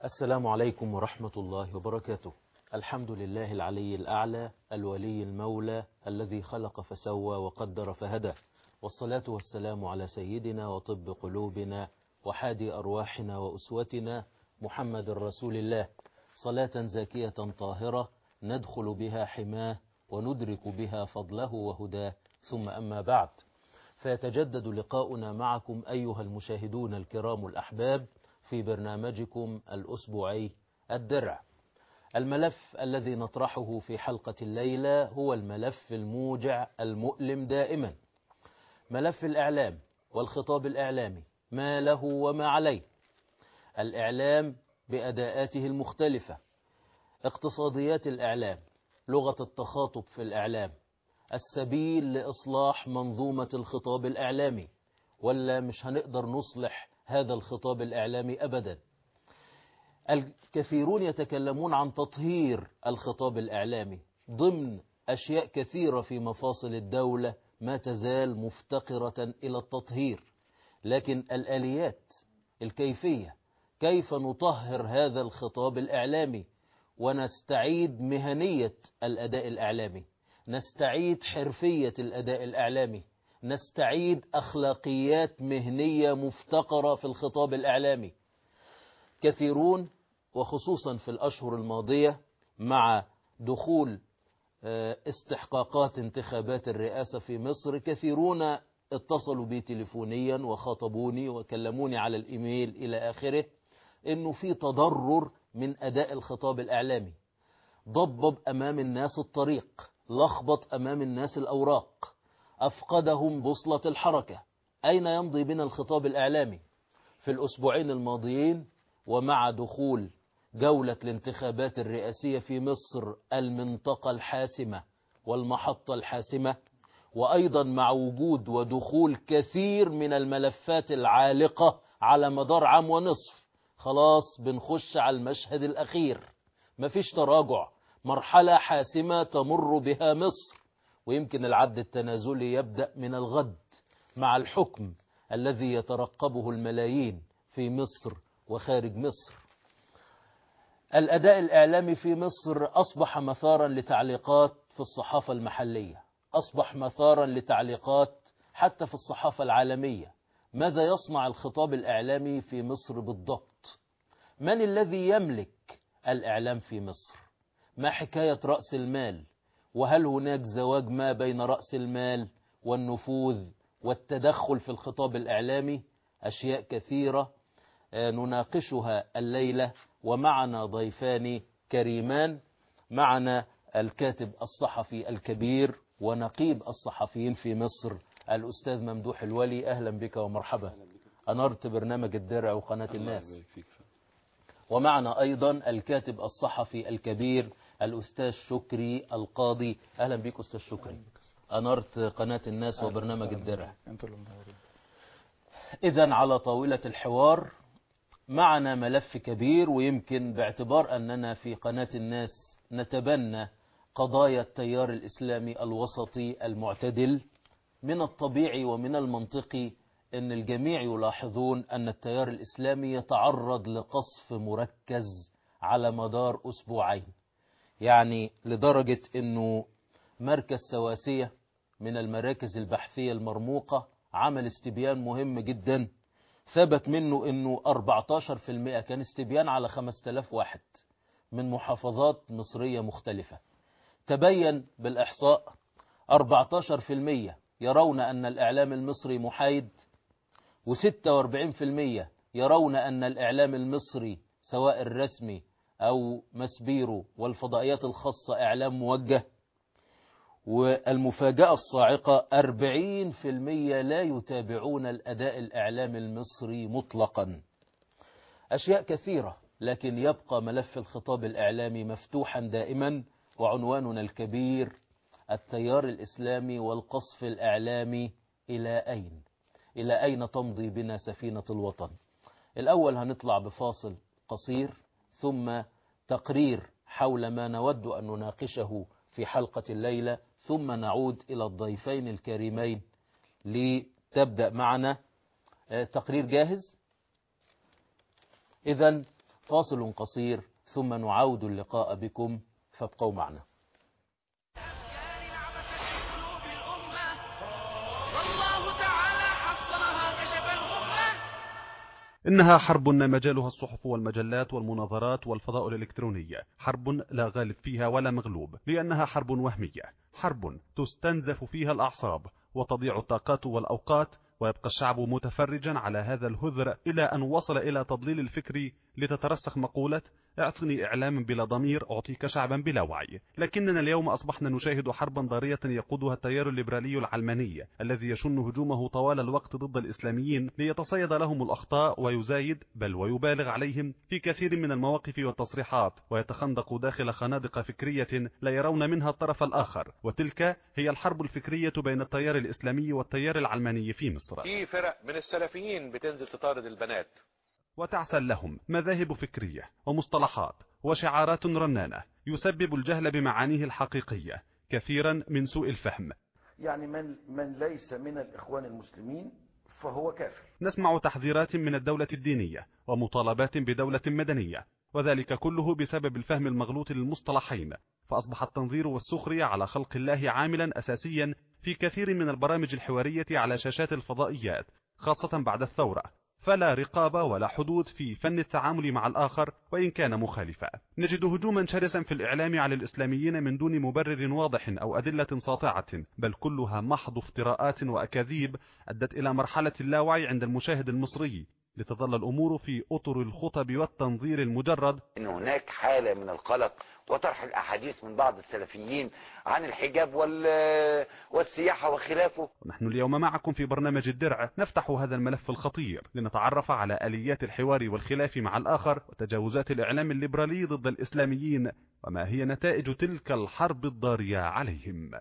السلام عليكم ورحمة الله وبركاته. الحمد لله العلي الأعلى الولي المولى الذي خلق فسوى وقدر فهدى، والصلاة والسلام على سيدنا وطب قلوبنا وحادي أرواحنا وأسوتنا محمد رسول الله، صلاة زاكية طاهرة ندخل بها حماه وندرك بها فضله وهداه، ثم أما بعد، فيتجدد لقاؤنا معكم أيها المشاهدون الكرام الأحباب في برنامجكم الأسبوعي الدرع. الملف الذي نطرحه في حلقة الليلة هو الملف الموجع المؤلم دائما، ملف الإعلام والخطاب الإعلامي، ما له وما عليه. الإعلام بأداءاته المختلفة، اقتصاديات الإعلام، لغة التخاطب في الإعلام، السبيل لإصلاح منظومة الخطاب الإعلامي، ولا مش هنقدر نصلح هذا الخطاب الإعلامي أبدا. الكثيرون يتكلمون عن تطهير الخطاب الإعلامي ضمن أشياء كثيرة في مفاصل الدولة ما تزال مفتقرة إلى التطهير، لكن الآليات، الكيفية، كيف نطهر هذا الخطاب الإعلامي ونستعيد مهنية الأداء الإعلامي، نستعيد حرفية الأداء الإعلامي، نستعيد أخلاقيات مهنية مفتقرة في الخطاب الإعلامي. كثيرون وخصوصا في الأشهر الماضية مع دخول استحقاقات انتخابات الرئاسة في مصر، كثيرون اتصلوا بي تليفونيا وخاطبوني وكلموني على الإيميل إلى آخره، إنه في تضرر من أداء الخطاب الإعلامي، ضبب أمام الناس الطريق، لخبط أمام الناس الأوراق، أفقدهم بوصلة الحركة. أين يمضي بنا الخطاب الإعلامي؟ في الأسبوعين الماضيين ومع دخول جولة الانتخابات الرئاسية في مصر، المنطقة الحاسمة والمحطة الحاسمة، وأيضا مع وجود ودخول كثير من الملفات العالقة على مدار عام ونصف، خلاص بنخش على المشهد الأخير، مفيش تراجع، مرحلة حاسمة تمر بها مصر، ويمكن العد التنازلي يبدأ من الغد مع الحكم الذي يترقبه الملايين في مصر وخارج مصر. الأداء الإعلامي في مصر أصبح مثارا لتعليقات في الصحافة المحلية، أصبح مثارا لتعليقات حتى في الصحافة العالمية. ماذا يصنع الخطاب الإعلامي في مصر بالضبط؟ من الذي يملك الإعلام في مصر؟ ما حكاية رأس المال؟ وهل هناك زواج ما بين رأس المال والنفوذ والتدخل في الخطاب الإعلامي؟ أشياء كثيرة نناقشها الليلة، ومعنا ضيفان كريمان. معنا الكاتب الصحفي الكبير ونقيب الصحفيين في مصر الأستاذ ممدوح الولي، أهلا بك ومرحبا، أنرت برنامج الدرع وقناة الناس. ومعنا أيضا الكاتب الصحفي الكبير الأستاذ شكري القاضي، أهلا بك أستاذ شكري، أنرت قناة الناس وبرنامج الدرع. إذن على طاولة الحوار معنا ملف كبير، ويمكن باعتبار أننا في قناة الناس نتبنى قضايا التيار الإسلامي الوسطي المعتدل، من الطبيعي ومن المنطقي أن الجميع يلاحظون أن التيار الإسلامي يتعرض لقصف مركز على مدار أسبوعين، يعني لدرجة أنه مركز سواسية من المراكز البحثية المرموقة عمل استبيان مهم جدا، ثبت منه أنه 14% كان استبيان على 5000 واحد من محافظات مصرية مختلفة. تبين بالإحصاء 14% يرون أن الإعلام المصري محايد، و46% يرون أن الإعلام المصري سواء الرسمي أو مسبيرو والفضائيات الخاصة إعلام موجه، والمفاجأة الصاعقة 40% لا يتابعون الأداء الإعلامي المصري مطلقا. أشياء كثيرة، لكن يبقى ملف الخطاب الإعلامي مفتوحا دائما، وعنواننا الكبير التيار الإسلامي والقصف الإعلامي إلى أين؟ إلى أين تمضي بنا سفينة الوطن؟ الأول هنطلع بفاصل قصير، ثم تقرير حول ما نود أن نناقشه في حلقة الليلة، ثم نعود إلى الضيفين الكريمين لتبدأ معنا. تقرير جاهز؟ إذن فاصل قصير ثم نعود اللقاء بكم، فابقوا معنا. إنها حرب مجالها الصحف والمجلات والمناظرات والفضاء الإلكتروني، حرب لا غالب فيها ولا مغلوب، لأنها حرب وهمية، حرب تستنزف فيها الأعصاب وتضيع الطاقات والأوقات، ويبقى الشعب متفرجا على هذا الهذر إلى أن وصل إلى تضليل الفكر لتترسخ مقولة اعطني إعلام بلا ضمير أعطيك شعبا بلا وعي. لكننا اليوم أصبحنا نشاهد حربا ضارية يقودها التيار الليبرالي العلماني الذي يشن هجومه طوال الوقت ضد الإسلاميين ليتصيد لهم الأخطاء ويزايد بل ويبالغ عليهم في كثير من المواقف والتصريحات، ويتخندق داخل خنادق فكرية لا يرون منها الطرف الآخر، وتلك هي الحرب الفكرية بين التيار الإسلامي والتيار العلماني في مصر. في فرق من السلفيين بتنزل تطارد البنات وتعسل لهم مذاهب فكرية ومصطلحات وشعارات رنانة يسبب الجهل بمعانيه الحقيقية، كثيرا من سوء الفهم. يعني من ليس من الإخوان المسلمين فهو كافر. نسمع تحذيرات من الدولة الدينية ومطالبات بدولة مدنية، وذلك كله بسبب الفهم المغلوط للمصطلحين، فأصبح التنظير والسخرية على خلق الله عاملا أساسيا في كثير من البرامج الحوارية على شاشات الفضائيات، خاصة بعد الثورة، فلا رقابة ولا حدود في فن التعامل مع الآخر وإن كان مخالفا. نجد هجوما شرسا في الإعلام على الإسلاميين من دون مبرر واضح أو أدلة ساطعة، بل كلها محض افتراءات وأكاذيب أدت إلى مرحلة اللاوعي عند المشاهد المصري، لتظل الأمور في أطر الخطب والتنظير المجرد. إن هناك حالة من القلق وطرح الأحاديث من بعض السلفيين عن الحجاب والسياحة وخلافه. نحن اليوم معكم في برنامج الدرع نفتح هذا الملف الخطير لنتعرف على آليات الحوار والخلاف مع الآخر وتجاوزات الإعلام الليبرالي ضد الإسلاميين، وما هي نتائج تلك الحرب الضارية عليهم.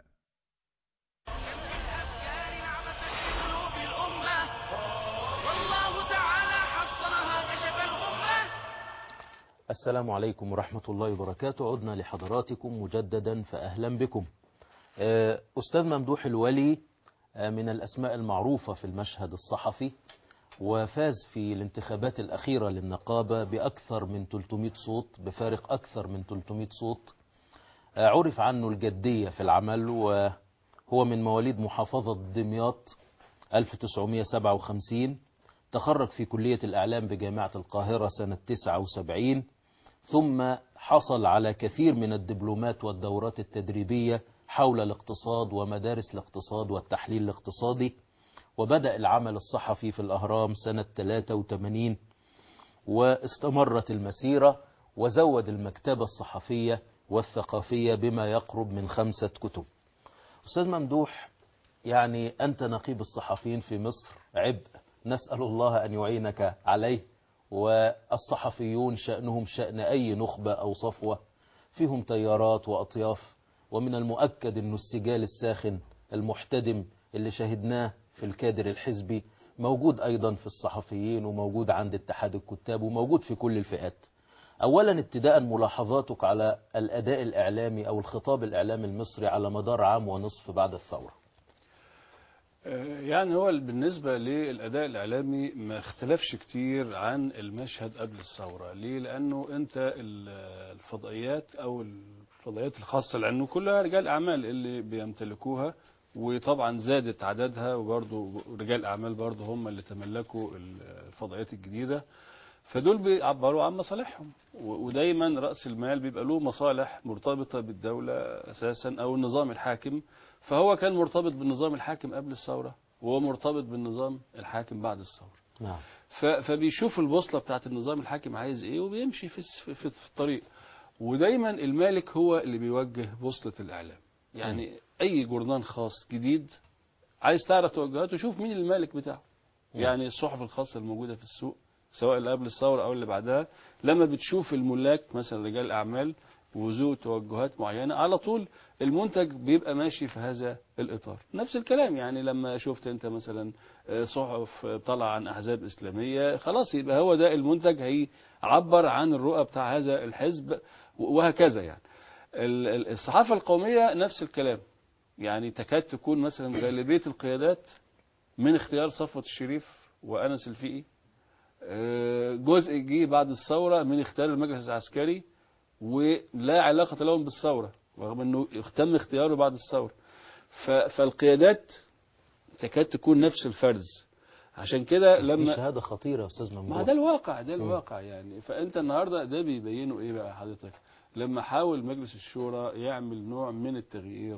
السلام عليكم ورحمة الله وبركاته. عدنا لحضراتكم مجددا فأهلا بكم. أستاذ ممدوح الولي من الأسماء المعروفة في المشهد الصحفي، وفاز في الانتخابات الأخيرة للنقابة بأكثر من 300 صوت، بفارق أكثر من 300 صوت. عرف عنه الجدية في العمل، وهو من مواليد محافظة دمياط 1957، تخرج في كلية الإعلام بجامعة القاهرة سنة 79، ثم حصل على كثير من الدبلومات والدورات التدريبية حول الاقتصاد ومدارس الاقتصاد والتحليل الاقتصادي، وبدأ العمل الصحفي في الأهرام سنة 83، واستمرت المسيرة وزود المكتبة الصحفية والثقافية بما يقرب من 5 كتب. أستاذ ممدوح، يعني أنت نقيب الصحفيين في مصر، عبء نسأل الله أن يعينك عليه، والصحفيون شأنهم شأن أي نخبة أو صفوة، فيهم تيارات وأطياف، ومن المؤكد أن السجال الساخن المحتدم اللي شهدناه في الكادر الحزبي موجود أيضا في الصحفيين، وموجود عند اتحاد الكتاب، وموجود في كل الفئات. أولا ابتداء ملاحظاتك على الأداء الإعلامي أو الخطاب الإعلامي المصري على مدار عام ونصف بعد الثورة. يعني هو بالنسبة للأداء الإعلامي ما اختلفش كتير عن المشهد قبل الثورة. ليه؟ لأنه أنت الفضائيات أو الفضائيات الخاصة لأنه كلها رجال أعمال اللي بيمتلكوها، وطبعا زادت عددها، وبرضه رجال أعمال برضه هم اللي تملكوا الفضائيات الجديدة، فدول بيعبروا عن مصالحهم، ودايما رأس المال بيبقى له مصالح مرتبطة بالدولة أساسا أو النظام الحاكم، فهو كان مرتبط بالنظام الحاكم قبل الثورة، وهو مرتبط بالنظام الحاكم بعد الثورة. نعم. فبيشوف البوصلة بتاعت النظام الحاكم عايز ايه وبيمشي في الطريق، ودايما المالك هو اللي بيوجه بوصلة الإعلام. يعني أي جورنال خاص جديد عايز تعرف توجهاته شوف مين المالك بتاعه. يعني الصحف الخاصة الموجودة في السوق سواء اللي قبل الثورة أو اللي بعدها، لما بتشوف الملاك مثلا رجال أعمال وذو توجهات معينة، على طول المنتج بيبقى ماشي في هذا الإطار. نفس الكلام يعني لما شفت أنت مثلا صحف طلع عن أحزاب إسلامية، خلاص يبقى هو ده المنتج هيعبر عن الرؤى بتاع هذا الحزب، وهكذا. يعني الصحافة القومية نفس الكلام، يعني تكاد تكون مثلا غالبية القيادات من اختيار صفوت الشريف وأنس الفقي جزء جه بعد الثورة من اختيار المجلس العسكري ولا علاقة لهم بالثورة رغم انه تم اختياره بعد الثورة. فالقيادات تكاد تكون نفس الفرز. عشان كده دي لما شهادة خطيرة يا أستاذ ما ممدوح. ده الواقع، ده الواقع يعني. فانت النهارده ده بيبينه ايه بقى حضرتك؟ لما حاول مجلس الشورى يعمل نوع من التغيير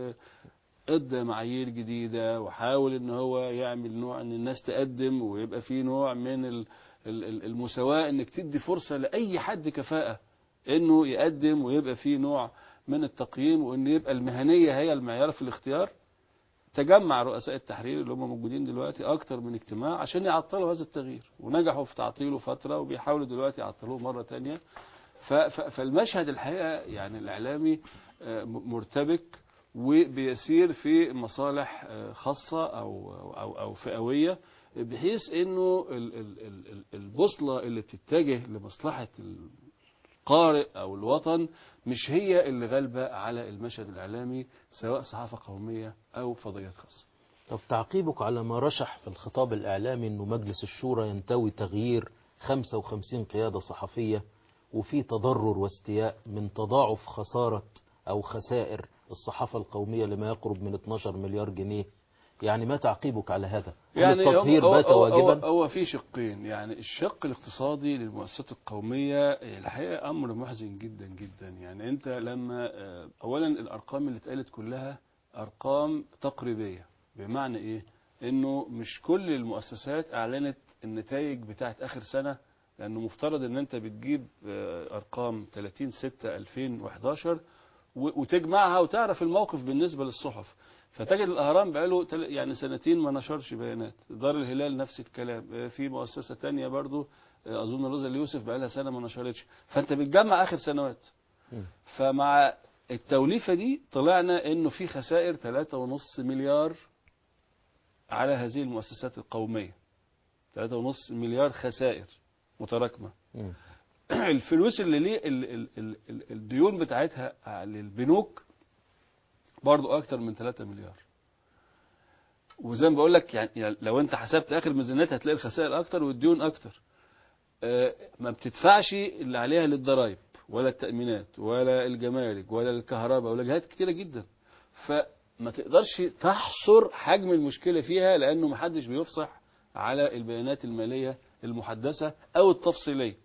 وادى معايير جديده وحاول ان هو يعمل نوع ان الناس تقدم ويبقى في نوع من المساواه، انك تدي فرصه لاي حد كفاءه انه يقدم ويبقى في نوع من التقييم وان يبقى المهنيه هي المعيار في الاختيار. تجمع رؤساء التحرير اللي هم موجودين دلوقتي اكتر من اجتماع عشان يعطلوا هذا التغيير، ونجحوا في تعطيله فترة وبيحاولوا دلوقتي يعطلوه مرة تانية. فالمشهد الحقيقة يعني الإعلامي مرتبك وبيسير في مصالح خاصة أو فئوية، بحيث انه البوصلة اللي بتتجه لمصلحة القارئ أو الوطن مش هي اللي غالبة على المشهد الإعلامي، سواء صحافة قومية أو فضائيات خاصة. طب تعقيبك على ما رشح في الخطاب الإعلامي أنه مجلس الشورى ينتوي تغيير 55 قيادة صحفية وفي تضرر واستياء من تضاعف خسارة أو خسائر الصحافة القومية لما يقرب من 12 مليار جنيه، يعني ما تعقيبك على هذا؟ يعني التطهير بات واجبا؟ هو في شقين، يعني الشق الاقتصادي للمؤسسات القومية الحقيقة أمر محزن جدا جدا. يعني أنت لما أولا الأرقام اللي اتقالت كلها أرقام تقريبية، بمعنى إيه؟ إنه مش كل المؤسسات أعلنت النتائج بتاعت آخر سنة، لأنه مفترض إن أنت بتجيب أرقام 30/6/2011 وتجمعها وتعرف الموقف بالنسبة للصحف. فتجد الأهرام بقاله يعني سنتين ما نشرش بيانات، دار الهلال نفس الكلام، في مؤسسة تانية برضو أظن رضا اليوسف بقالها سنة ما نشرتش. فأنت بتجمع آخر سنوات. فمع التوليفة دي طلعنا إنه في خسائر 3.5 مليار على هذه المؤسسات القومية. 3.5 مليار خسائر متراكمة. الفلوس اللي ليه الديون بتاعتها للبنوك برضو أكتر من 3 مليار. وزي ما بقول لك يعني لو أنت حسبت آخر ميزانيات هتلاقي الخسائر أكتر والديون أكتر. ما بتدفعش اللي عليها للضرائب ولا التأمينات ولا الجمارك ولا الكهرباء ولا جهات كتيرة جدا. فما تقدرش تحصر حجم المشكلة فيها، لأنه محدش بيفصح على البيانات المالية المحدثة أو التفصيلية.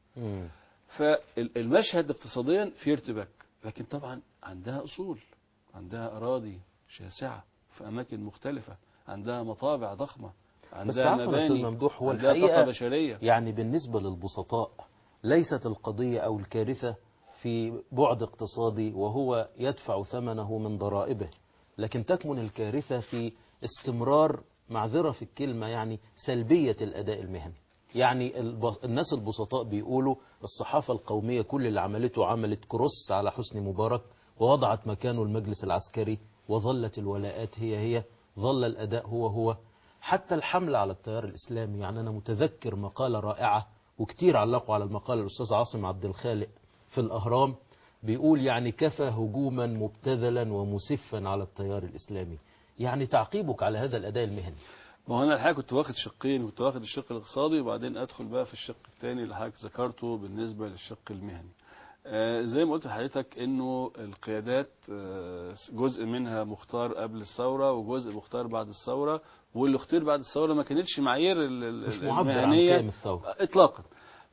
فالمشهد اقتصاديا في ارتباك، لكن طبعا عندها أصول، عندها أراضي شاسعة في أماكن مختلفة، عندها مطابع ضخمة، عندها مباني، ممدوح، هو عندها الحقيقة طاقة بشرية. يعني بالنسبة للبسطاء ليست القضية أو الكارثة في بعد اقتصادي وهو يدفع ثمنه من ضرائبه، لكن تكمن الكارثة في استمرار، معذرة في الكلمة، يعني سلبية الأداء المهني. يعني الناس البسطاء بيقولوا الصحافة القومية كل اللي عملته عملت كروس على حسني مبارك ووضعت مكانه المجلس العسكري، وظلت الولاءات هي ظل الأداء هو حتى الحملة على التيار الإسلامي. يعني أنا متذكر مقالة رائعة وكتير علقوا على المقالة الأستاذ عاصم عبد الخالق في الأهرام، بيقول يعني كفى هجوما مبتذلا ومسفا على التيار الإسلامي. يعني تعقيبك على هذا الأداء المهني؟ ما هو أنا الحقيقة كنت واخد شقين، كنت واخد الشق الاقتصادي وبعدين أدخل بقى في الشق الثاني اللي حضرتك ذكرته بالنسبة للشق المهني. زي ما قلت لحضرتك انه القيادات جزء منها مختار قبل الثورة وجزء مختار بعد الثورة، واللي اختير بعد الثورة ما كانتش معايير مش معبر عن المهنية قيم الثورة اطلاقا.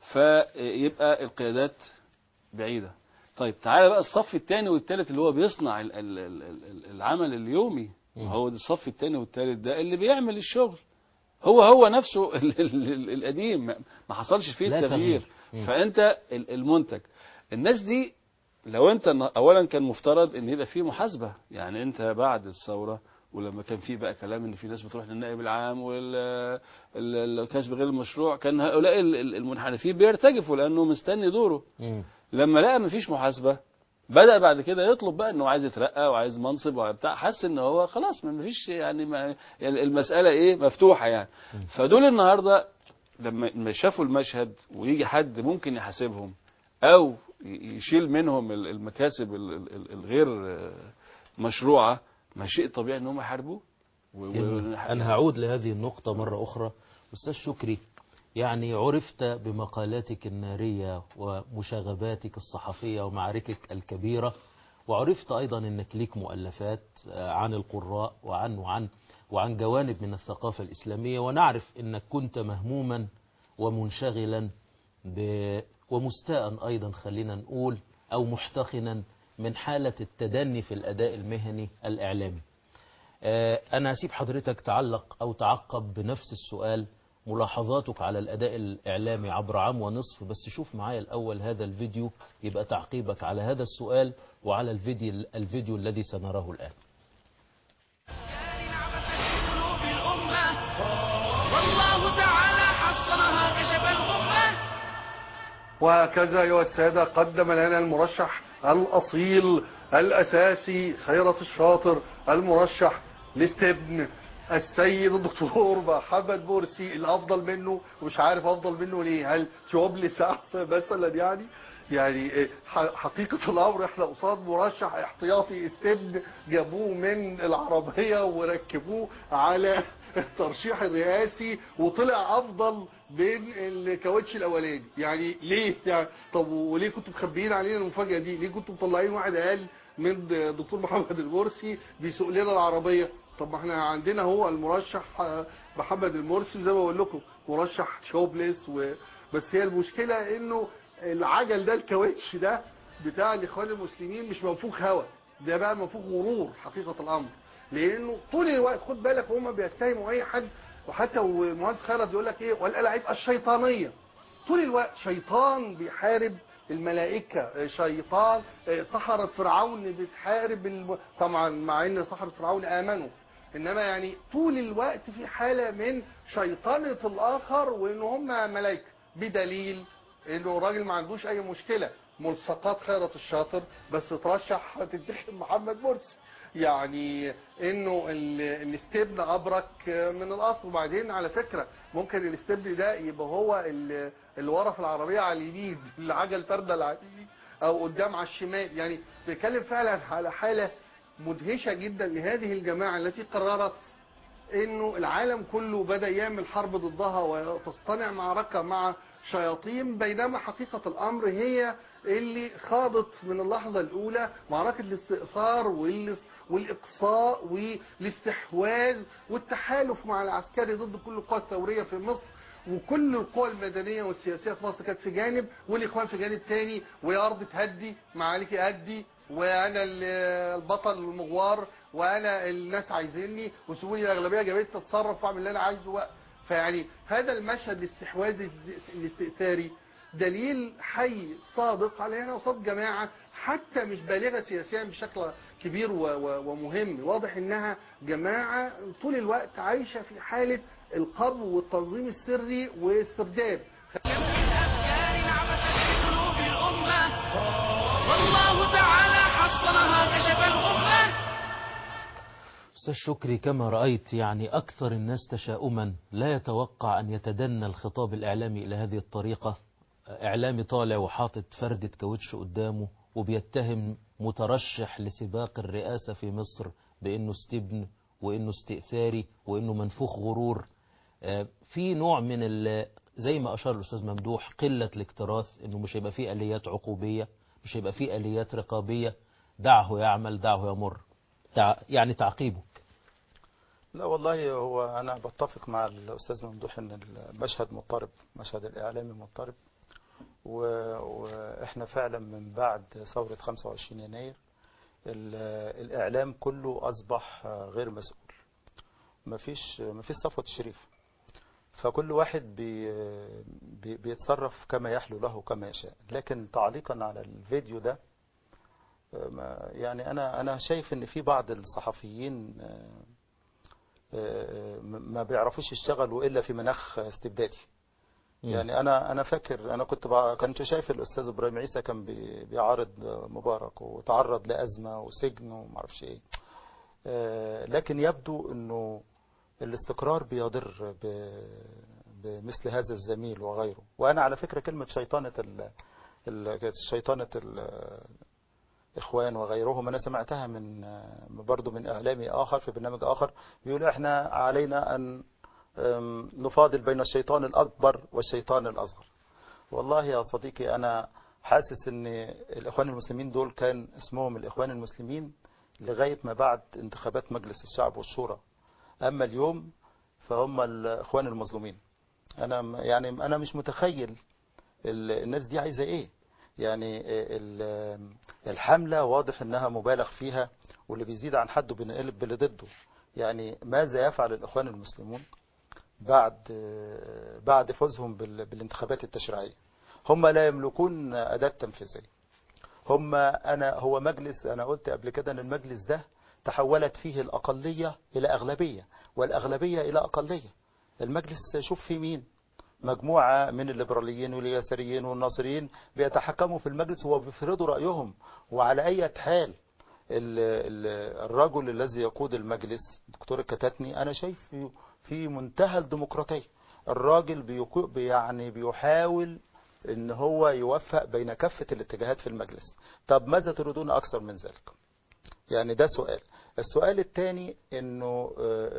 فيبقى القيادات بعيدة. طيب تعالى بقى الصف الثاني والثالث اللي هو بيصنع العمل اليومي. هو الصف الثاني والثالث ده اللي بيعمل الشغل هو نفسه القديم، ما حصلش فيه التغيير. فانت المنتج، الناس دي لو انت اولا كان مفترض ان يبقى فيه محاسبه. يعني انت بعد الثوره ولما كان في بقى كلام ان في ناس بتروح للنائب العام والكشف غير المشروع، كان هؤلاء المنحرفين بيرتجفوا لانه مستني دوره. لما لقى مفيش محاسبه بدأ بعد كده يطلب بقى انه عايز يترقى وعايز منصب وبتاع، حس ان هو خلاص ما فيش يعني المسألة ايه مفتوحة يعني. فدول النهاردة لما شافوا المشهد ويجي حد ممكن يحاسبهم او يشيل منهم المكاسب الغير مشروعة، ما شيء طبيعي ان هم يحاربوه. أنا هعود لهذه النقطة مرة أخرى. أستاذ شكري، يعني عرفت بمقالاتك النارية ومشاغباتك الصحفية ومعاركك الكبيرة، وعرفت أيضا أنك ليك مؤلفات عن القراء وعن جوانب من الثقافة الإسلامية، ونعرف أنك كنت مهموما ومنشغلا ومستاء أيضا خلينا نقول أو محتقنا من حالة التدني في الأداء المهني الإعلامي. أنا هسيب حضرتك تعلق أو تعقب بنفس السؤال، ملاحظاتك على الأداء الإعلامي عبر عام ونصف، بس شوف معايا الأول هذا الفيديو يبقى تعقيبك على هذا السؤال وعلى الفيديو الذي سنراه الآن. والله تعالى حصنها كشف الغمة. وهكذا أيها السادة قدم لنا المرشح الأصيل الأساسي خيرت الشاطر المرشح لاستبن السيد الدكتور محمد مرسي. الأفضل منه ومش عارف أفضل منه ليه، هل شوبلس أحسن مثلا؟ يعني حقيقة الأمر احنا قصاد مرشح احتياطي استبن جابوه من العربية وركبوه على الترشيح الرئاسي وطلع أفضل من الكاوتش الأولاني. يعني ليه؟ يعني طب وليه كنتوا مخبيين علينا المفاجأة دي؟ ليه كنتوا مطلعين واحد أقل من دكتور محمد المرسي بيسوق لنا العربية؟ طب ما احنا عندنا هو المرشح محمد المرسي زي ما بقول لكم مرشح شوبلس بس هي المشكلة انه العجل ده الكاوتش ده بتاع الاخوان المسلمين مش منفوخ هوا، ده بقى منفوخ غرور حقيقة الامر، لانه طول الوقت خد بالك هم بيتهموا اي حد، وحتى المهندس خيرت بيقول لك ايه والالعاب الشيطانية، طول الوقت شيطان بيحارب الملائكة، شيطان سحرة فرعون بتحارب طبعا مع ان سحرة فرعون امنوا، انما يعني طول الوقت في حالة من شيطانة الاخر وان هم ملائكة، بدليل انه راجل ما عندوش اي مشكلة ملصقات خيرت الشاطر بس ترشح تنتخب محمد مرسي، يعني انه الاستبن ابرك من الاصل. وبعدين على فكرة ممكن الاستبن ده يبقى هو اللي ورا في العربية على اليمين، اللي عجل تردل على اليمين او قدام على الشمال، يعني بيتكلم فعلا على حالة مدهشة جدا لهذه الجماعة التي قررت انه العالم كله بدأ يعمل حرب ضدها وتصطنع معركة مع شياطين، بينما حقيقة الامر هي اللي خاضت من اللحظة الاولى معركة الاستئثار والاقصاء والاستحواذ والتحالف مع العسكري ضد كل القوى الثورية في مصر، وكل القوى المدنية والسياسية في مصر كانت في جانب والاخوان في جانب تاني، ويا ارض تهدي معاليك اهدي وانا البطل المغوار وانا الناس عايزيني وسيبوني الاغلبيه جابت تتصرف واعمل اللي انا عايزه. فيعني هذا المشهد الاستحواذي الاستئثاري دليل حي صادق على هنا قصاد جماعه حتى مش بالغه سياسيا بشكل كبير ومهم، واضح انها جماعه طول الوقت عايشه في حاله القبض والتنظيم السري واسترداد. والله تعالى حصنها كشف الغمة. أستاذ شكري، كما رأيت يعني أكثر الناس تشاؤما لا يتوقع أن يتدنى الخطاب الإعلامي إلى هذه الطريقة، إعلامي طالع وحاطط فردة كاوتش قدامه وبيتهم مترشح لسباق الرئاسة في مصر بأنه استبن وأنه استئثاري وأنه منفوخ غرور. في نوع من زي ما أشار الأستاذ ممدوح قلة الاكتراث، أنه مش هيبقى فيه آليات عقوبية، مش هيبقى فيه آليات رقابية، دعه يعمل دعه يمر، يعني تعقيبك. لا والله هو أنا بتفق مع الأستاذ ممدوح أن المشهد مضطرب، مشهد الإعلامي مضطرب، وإحنا فعلا من بعد ثورة 25 يناير الإعلام كله أصبح غير مسؤول، مفيش صفوة الشريف، فكل واحد بيتصرف كما يحلو له كما يشاء. لكن تعليقا على الفيديو ده، يعني أنا شايف أن في بعض الصحفيين ما بيعرفوش يشتغلوا إلا في مناخ استبدادي. يعني أنا فاكر أنا كنت شايف الأستاذ إبراهيم عيسى كان بيعارض مبارك وتعرض لأزمة وسجن ومعرفش إيه، لكن يبدو أنه الاستقرار بيضر بمثل هذا الزميل وغيره. وأنا على فكرة كلمة شيطانة الإخوان وغيرهم أنا سمعتها من برضو من إعلامي آخر في برنامج آخر بيقول إحنا علينا أن نفاضل بين الشيطان الأكبر والشيطان الأصغر. والله يا صديقي أنا حاسس ان الإخوان المسلمين دول كان اسمهم الإخوان المسلمين لغاية ما بعد انتخابات مجلس الشعب والشورى. أما اليوم فهم الإخوان المظلومين. أنا مش متخيل الناس دي عايزة إيه. يعني الحملة واضح أنها مبالغ فيها، واللي بيزيد عن حده بنقلب باللي ضده. يعني ماذا يفعل الإخوان المسلمون بعد فوزهم بالانتخابات التشريعية؟ هم لا يملكون أداة تنفيذية. هو مجلس، أنا قلت قبل كده أن المجلس ده تحولت فيه الأقلية إلى أغلبية والأغلبية إلى أقلية. المجلس شوف فيه مين؟ مجموعة من الليبراليين واليساريين والناصريين بيتحكموا في المجلس وبيفرضوا رأيهم. وعلى أي حال الرجل الذي يقود المجلس دكتور الكتاتني أنا شايف في منتهى الديمقراطية. الراجل بيحاول ان هو يوفق بين كافة الاتجاهات في المجلس. طب ماذا تريدون اكثر من ذلك؟ يعني ده سؤال. السؤال الثاني انه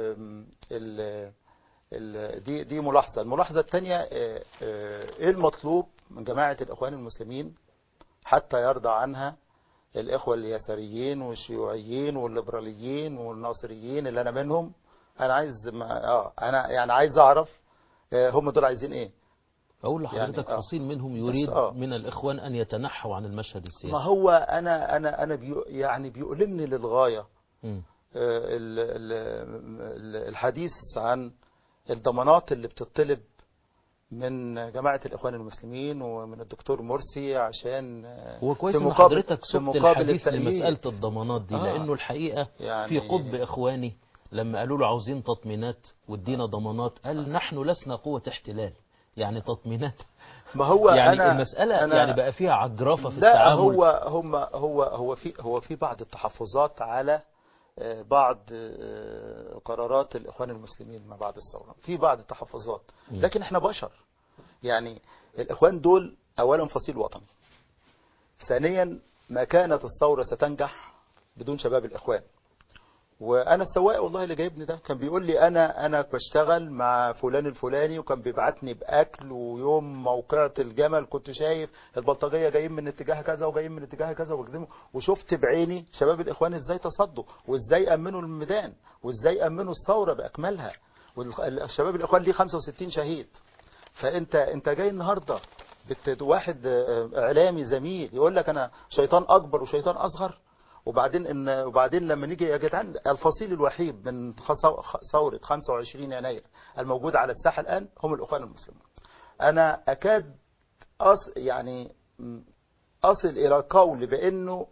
دي ملاحظة. الملاحظة الثانية ايه المطلوب من جماعة الاخوان المسلمين حتى يرضى عنها الاخوة اليساريين والشيوعيين والليبراليين والناصريين اللي انا منهم؟ انا عايز اعرف هم دول عايزين ايه. أقول لحضرتك فصيل منهم يريد من الإخوان أن يتنحوا عن المشهد السياسي. ما هو أنا بيؤلمني للغاية الحديث عن الضمانات اللي بتطلب من جماعة الإخوان المسلمين ومن الدكتور مرسي عشان هو كويس إن حضرتك سبت الحديث لمسألة الضمانات دي، لأنه الحقيقة في قطب إخواني لما قالوا له عاوزين تطمينات وادينا ضمانات قال نحن لسنا قوة احتلال. يعني تطمينات. ما هو يعني المسألة يعني بقى فيها عجرفة في التعامل. هو في بعض التحفظات على بعض قرارات الإخوان المسلمين ما بعد الثورة، في بعض التحفظات، لكن احنا بشر. يعني الإخوان دول أولا فصيل وطني، ثانيا ما كانت الثورة ستنجح بدون شباب الإخوان. وانا السواق والله اللي جايبني ده كان بيقول لي انا بشتغل مع فلان الفلاني وكان بيبعتني باكل، ويوم موقعة الجمل كنت شايف البلطجيه جايين من اتجاه كذا وجايين من اتجاه كذا وقدموا، وشفت بعيني شباب الاخوان ازاي تصدوا وازاي امنوا الميدان وازاي امنوا الثوره باكملها. والشباب الاخوان ليه 65 شهيد. فانت جاي النهارده واحد اعلامي زميل يقول لك انا شيطان اكبر وشيطان اصغر. وبعدين لما نيجي يا جدعان، الفصيل الوحيد من ثورة 25 يناير الموجود على الساحة الآن هم الإخوان المسلمون. أنا أكاد أصل إلى قول بأنه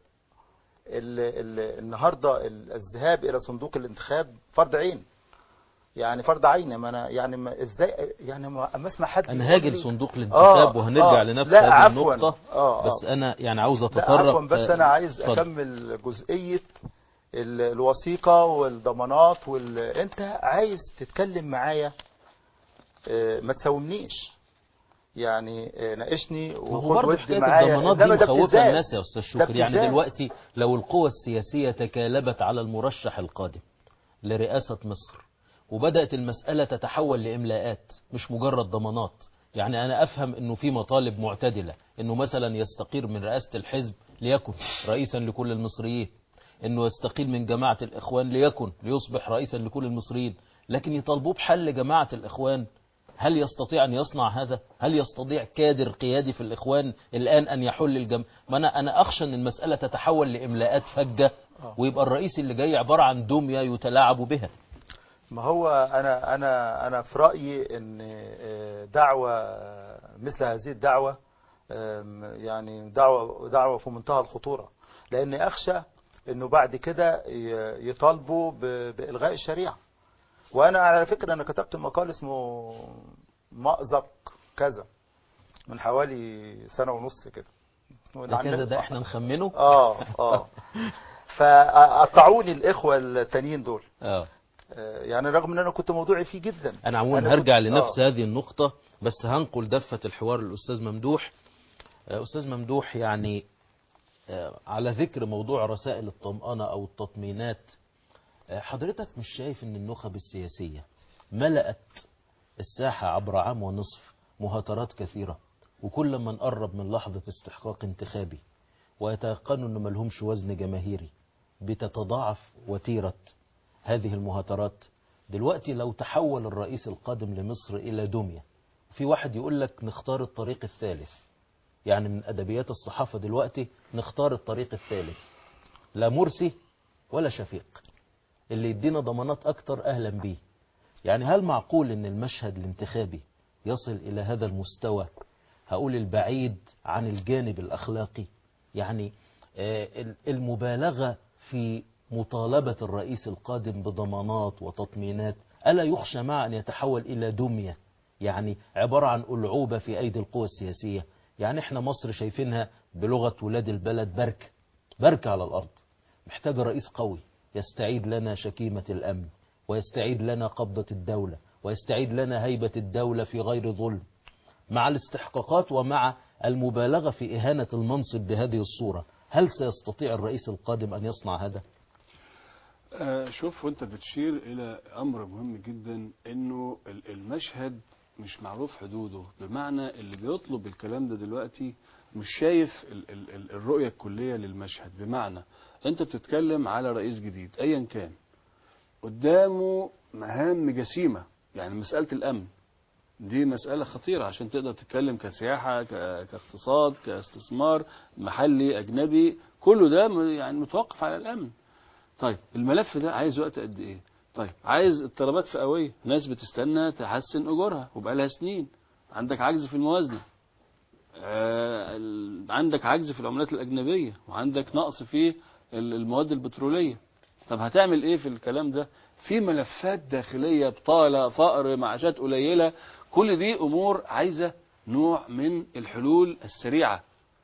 النهاردة الذهاب إلى صندوق الانتخاب فرض عين. يعني فرض عين. ما أنا إزاي ما اسمع حد أنا هاجي لصندوق الانتخاب وهنرجع لنفس هذه النقطة. بس أنا عاوز أتطرق. بس أنا عايز أكمل جزئية الوثيقة والضمانات أنت عايز تتكلم معايا ما تساومنيش. يعني ناقشني وخد ود معايا. الضمانات دي مخوفة الناس يا أستاذ شكري. يعني دلوقتي لو القوى السياسية تكالبت على المرشح القادم لرئاسة مصر وبدأت المسألة تتحول لإملاءات مش مجرد ضمانات، يعني أنا أفهم أنه في مطالب معتدلة، أنه مثلا يستقيل من رئاسة الحزب ليكن رئيسا لكل المصريين، أنه يستقيل من جماعة الإخوان ليصبح رئيسا لكل المصريين، لكن يطالبوه بحل جماعة الإخوان. هل يستطيع أن يصنع هذا؟ هل يستطيع كادر قيادي في الإخوان الآن أن يحل ما أنا أخشى أن المسألة تتحول لإملاءات فجة ويبقى الرئيس اللي جاي عبارة عن دمية يتلاعب بها. ما هو أنا في رأيي أن دعوة مثل هذه الدعوة يعني دعوة في منتهى الخطورة، لأني أخشى أنه بعد كده يطالبوا بإلغاء الشريعة. وأنا على فكرة أنا كتبت مقال اسمه مأزق كذا من حوالي سنة ونص كده. كذا ده احنا نخمنه. فقطعوني الإخوة التانيين دول. يعني رغم ان انا كنت موضوعي فيه جدا. انا عموما هرجع لنفس هذه النقطة، بس هنقل دفة الحوار للأستاذ ممدوح. أستاذ ممدوح، يعني على ذكر موضوع رسائل الطمأنة أو التطمينات، حضرتك مش شايف ان النخب السياسية ملأت الساحة عبر عام ونصف مهاترات كثيرة، وكل ما نقرب من لحظة استحقاق انتخابي ويتيقنوا أنه ملهمش وزن جماهيري بتتضاعف وتيرة هذه المهاترات. دلوقتي لو تحول الرئيس القادم لمصر إلى دمية، في واحد يقول لك نختار الطريق الثالث، يعني من أدبيات الصحافة دلوقتي نختار الطريق الثالث، لا مرسي ولا شفيق، اللي يدينا ضمانات أكتر أهلا بيه. يعني هل معقول أن المشهد الانتخابي يصل إلى هذا المستوى، هقول البعيد عن الجانب الأخلاقي؟ يعني المبالغة في مطالبة الرئيس القادم بضمانات وتطمينات، ألا يخشى مع أن يتحول إلى دمية، يعني عبارة عن ألعوبة في أيدي القوى السياسية؟ يعني احنا مصر شايفينها بلغة ولاد البلد بركة على الأرض، محتاجة رئيس قوي يستعيد لنا شكيمة الأمن، ويستعيد لنا قبضة الدولة، ويستعيد لنا هيبة الدولة في غير ظلم، مع الاستحقاقات ومع المبالغة في إهانة المنصب بهذه الصورة. هل سيستطيع الرئيس القادم أن يصنع هذا؟ شوف، وانت بتشير إلى أمر مهم جدا، إنه المشهد مش معروف حدوده، بمعنى اللي بيطلب الكلام ده دلوقتي مش شايف الرؤية الكلية للمشهد. بمعنى انت بتتكلم على رئيس جديد ايا كان، قدامه مهام جسيمة، يعني مسألة الأمن دي مسألة خطيرة عشان تقدر تتكلم كسياحة، كاقتصاد، كاستثمار محلي أجنبي، كله ده يعني متوقف على الأمن. طيب الملف ده عايز وقت قد إيه؟ طيب عايز اضطرابات فئوية، ناس بتستنى تحسن أجورها وبقى لها سنين، عندك عجز في الموازنة، عندك عجز في العملات الأجنبية، وعندك نقص في المواد البترولية. طب هتعمل إيه في الكلام ده؟ في ملفات داخلية، بطالة، فقر، معاشات قليلة، كل دي أمور عايزة نوع من الحلول السريعة.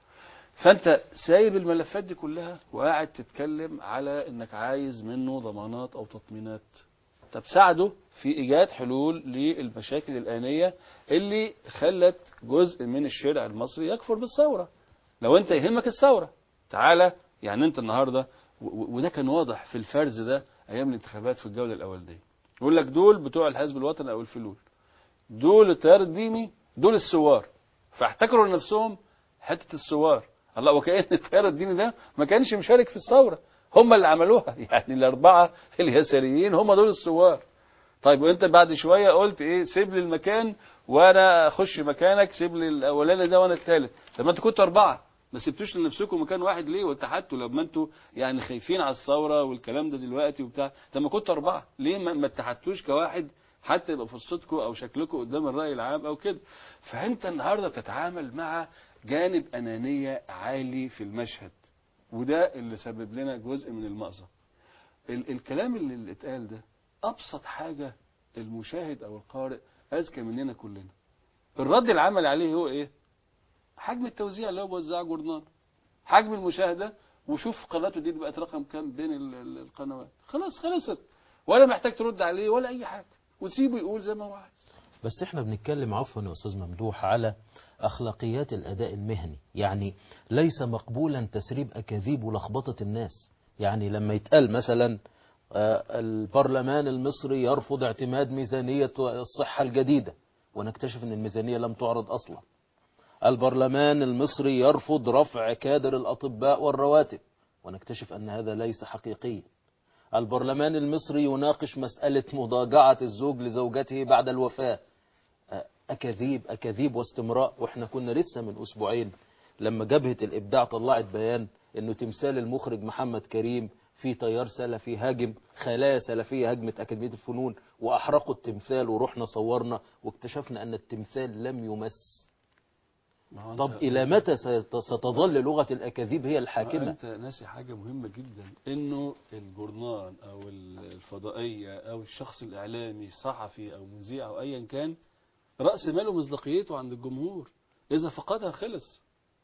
فأنت سايب الملفات دي كلها وقاعد تتكلم على إنك عايز منه ضمانات أو تطمينات. طب ساعده في إيجاد حلول للمشاكل الآنية اللي خلت جزء من الشارع المصري يكفر بالثورة. لو أنت يهمك الثورة تعالى، يعني أنت النهاردة، وده كان واضح في الفرز ده أيام الانتخابات في الجولة الأولانية، يقول لك دول بتوع الحزب الوطني أو الفلول، دول التيار الديني، دول الثوار، فاحتكروا لنفسهم حتة الثوار. الله، وكأن التيار الديني ده ما كانش مشارك في الثورة، هم اللي عملوها، يعني الأربعة اليساريين هم دول الثوار. طيب وانت بعد شوية قلت ايه؟ سيب لي المكان وانا اخش مكانك، سيب لي الاولاني ده وانا الثالث. طب ما انتوا كنتوا أربعة، ما سبتوش لنفسكم مكان واحد ليه واتحدتوا؟ لما انتوا يعني خايفين على الثورة والكلام ده دلوقتي وبتاع، طب ما كنتوا أربعة، ليه ما اتحدتوش كواحد حتى يبقى فرصتكم او شكلكم قدام الرأي العام او كده؟ فانت النهارده بتتعامل مع جانب أنانية عالي في المشهد، وده اللي سبب لنا جزء من المأزق. الكلام اللي اتقال ده أبسط حاجة المشاهد أو القارئ أذكى مننا كلنا. الرد العمل عليه هو إيه؟ حجم التوزيع اللي هو بوزعه جورنال، حجم المشاهدة، وشوف قناته دي بقت رقم كام بين القنوات. خلاص خلصت، ولا محتاج ترد عليه ولا أي حاجة، وتسيبه يقول زي ما هو عايز. بس احنا بنتكلم، عفوا يا أستاذ ممدوح، على أخلاقيات الأداء المهني. يعني ليس مقبولا تسريب أكاذيب ولخبطة الناس. يعني لما يتقال مثلا البرلمان المصري يرفض اعتماد ميزانية الصحة الجديدة، ونكتشف أن الميزانية لم تعرض أصلا. البرلمان المصري يرفض رفع كادر الأطباء والرواتب، ونكتشف أن هذا ليس حقيقيا. البرلمان المصري يناقش مسألة مضاجعة الزوج لزوجته بعد الوفاة. أكاذيب أكاذيب واستمراء. وإحنا كنا لسه من أسبوعين لما جبهة الإبداع طلعت بيان إنه تمثال المخرج محمد كريم في تيار سلفي هاجم خلايا سلفية، هجمت أكاديمية الفنون وأحرقوا التمثال، ورحنا صورنا واكتشفنا أن التمثال لم يمس. طب إلى متى ستظل لغة الأكاذيب هي الحاكمة؟ أنت ناسي حاجة مهمة جدا، إنه الجورنال أو الفضائية أو الشخص الإعلامي، صحفي أو مذيع أو أيا كان، رأس ماله مصداقيته عند الجمهور. إذا فقدها خلص.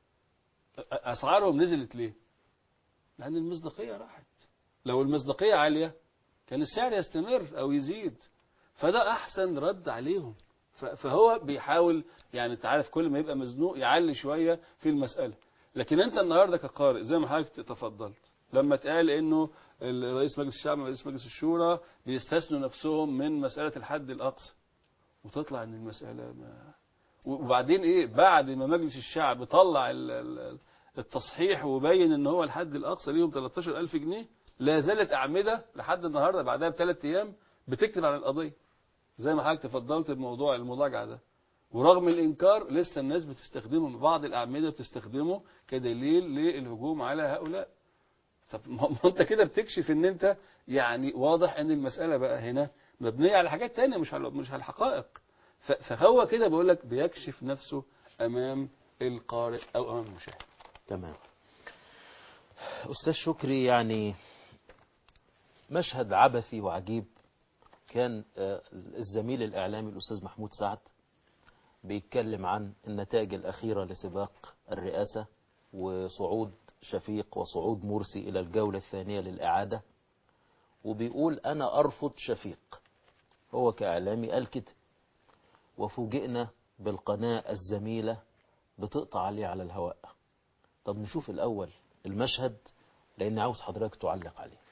أسعارهم نزلت ليه؟ لأن المصداقية راحت. لو المصداقية عالية كان السعر يستمر أو يزيد، فده أحسن رد عليهم. فهو بيحاول، يعني تعرف، كل ما يبقى مزنوق يعلي شوية في المسألة. لكن أنت النهاردة كقارئ زي ما حضرتك تفضلت، لما اتقال إنه رئيس مجلس الشعب ورئيس مجلس الشورى بيستثنوا نفسهم من مسألة الحد الأقصى، وتطلع ان المسألة ما وبعدين ايه بعد ما مجلس الشعب طلع التصحيح وبين ان هو الحد الاقصى ليهم 13,000 جنيه لا زالت اعمدة لحد النهاردة بعدها ب3 ايام بتكتب عن القضية زي ما حضرتك تفضلت بموضوع المراجعة ده. ورغم الانكار لسه الناس بتستخدمه، بعض الاعمدة بتستخدمه كدليل للهجوم على هؤلاء. طب ما انت كده بتكشف ان انت يعني واضح ان المسألة بقى هنا مبنية على حاجات تانية مش على الحقائق. فهو كده بقول لك بيكشف نفسه امام القارئ او امام المشاهد. تمام. أستاذ شكري، يعني مشهد عبثي وعجيب كان الزميل الإعلامي الأستاذ محمود سعد بيتكلم عن النتائج الأخيرة لسباق الرئاسة وصعود شفيق وصعود مرسي إلى الجولة الثانية للإعادة، وبيقول أنا أرفض شفيق. هو كإعلامي قال كده، وفوجئنا بالقناة الزميلة بتقطع عليه على الهواء. طب نشوف الأول المشهد لأن عاوز حضرتك تعلق عليه.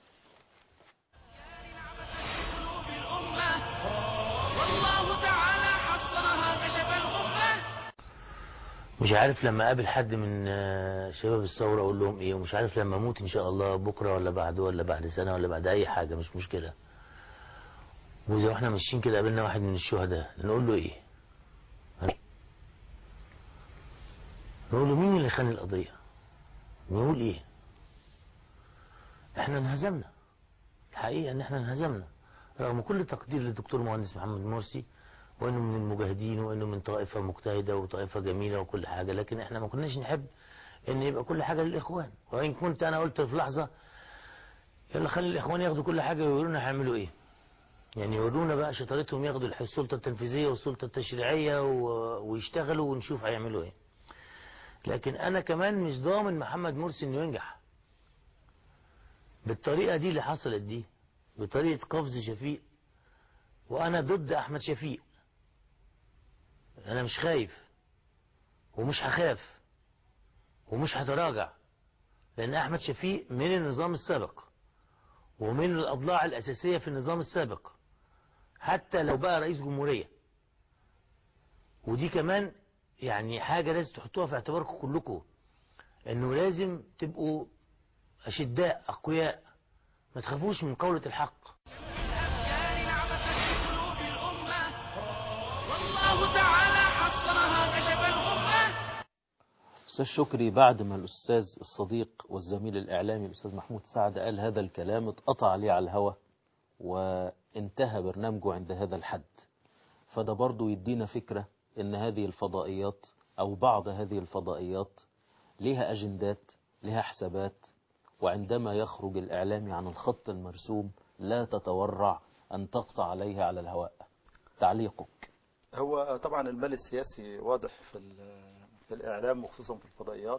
والله تعالى حصنها كشف الغمة. مش عارف لما اقابل حد من شباب الثورة اقول لهم ايه، ومش عارف لما اموت ان شاء الله بكرة ولا بعده ولا بعد سنة ولا بعد اي حاجة، مش مشكلة. واذا احنا ماشيين كده قابلنا واحد من الشهداء نقول له ايه؟ نقول له مين اللي خان القضية؟ نقول ايه؟ احنا انهزمنا. الحقيقة ان احنا انهزمنا رغم كل تقدير للدكتور مهندس محمد مرسي، وانه من المجاهدين وانه من طائفة مجتهدة وطائفة جميلة وكل حاجة، لكن احنا ما كناش نحب ان يبقى كل حاجة للاخوان. وان كنت انا قلت في لحظة يلا خلي الاخوان ياخدوا كل حاجة ويورونا هيعملوا ايه، يعني يورونا بقى شطارتهم، ياخدوا السلطة التنفيذية والسلطة التشريعية ويشتغلوا ونشوف هيعملوا ايه. لكن انا كمان مش ضامن محمد مرسي انه ينجح بالطريقة دي اللي حصلت دي، بطريقة قفز شفيق. وانا ضد احمد شفيق، انا مش خايف ومش هخاف ومش هتراجع، لان احمد شفيق من النظام السابق ومن الاضلاع الاساسية في النظام السابق حتى لو بقى رئيس جمهورية. ودي كمان يعني حاجة لازم تحطوها في اعتباركم كلكم، انه لازم تبقوا اشداء اقوياء، ما تخافوش من قولة الحق. والله تعالى حصنها كشف الغمة. أستاذ شكري، بعد ما الأستاذ الصديق والزميل الإعلامي الأستاذ محمود سعد قال هذا الكلام اتقطع عليه على الهوى وانتهى برنامجه عند هذا الحد. فده برضو يدينا فكرة ان هذه الفضائيات او بعض هذه الفضائيات لها اجندات، لها حسابات، وعندما يخرج الاعلامي عن الخط المرسوم لا تتورع ان تقطع عليه على الهواء. تعليقك؟ هو طبعا المال السياسي واضح في الإعلام وخصوصا في الفضائيات.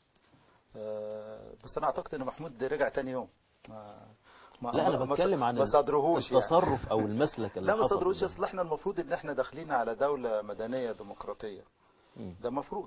بس أنا أعتقد أن محمود رجع تاني يوم. لا أنا بتكلم عن التصرف يعني. أو المسلك اللي لا ما حصل. صدروش. أصل احنا المفروض أن احنا داخلين على دولة مدنية ديمقراطية. ده مفروض.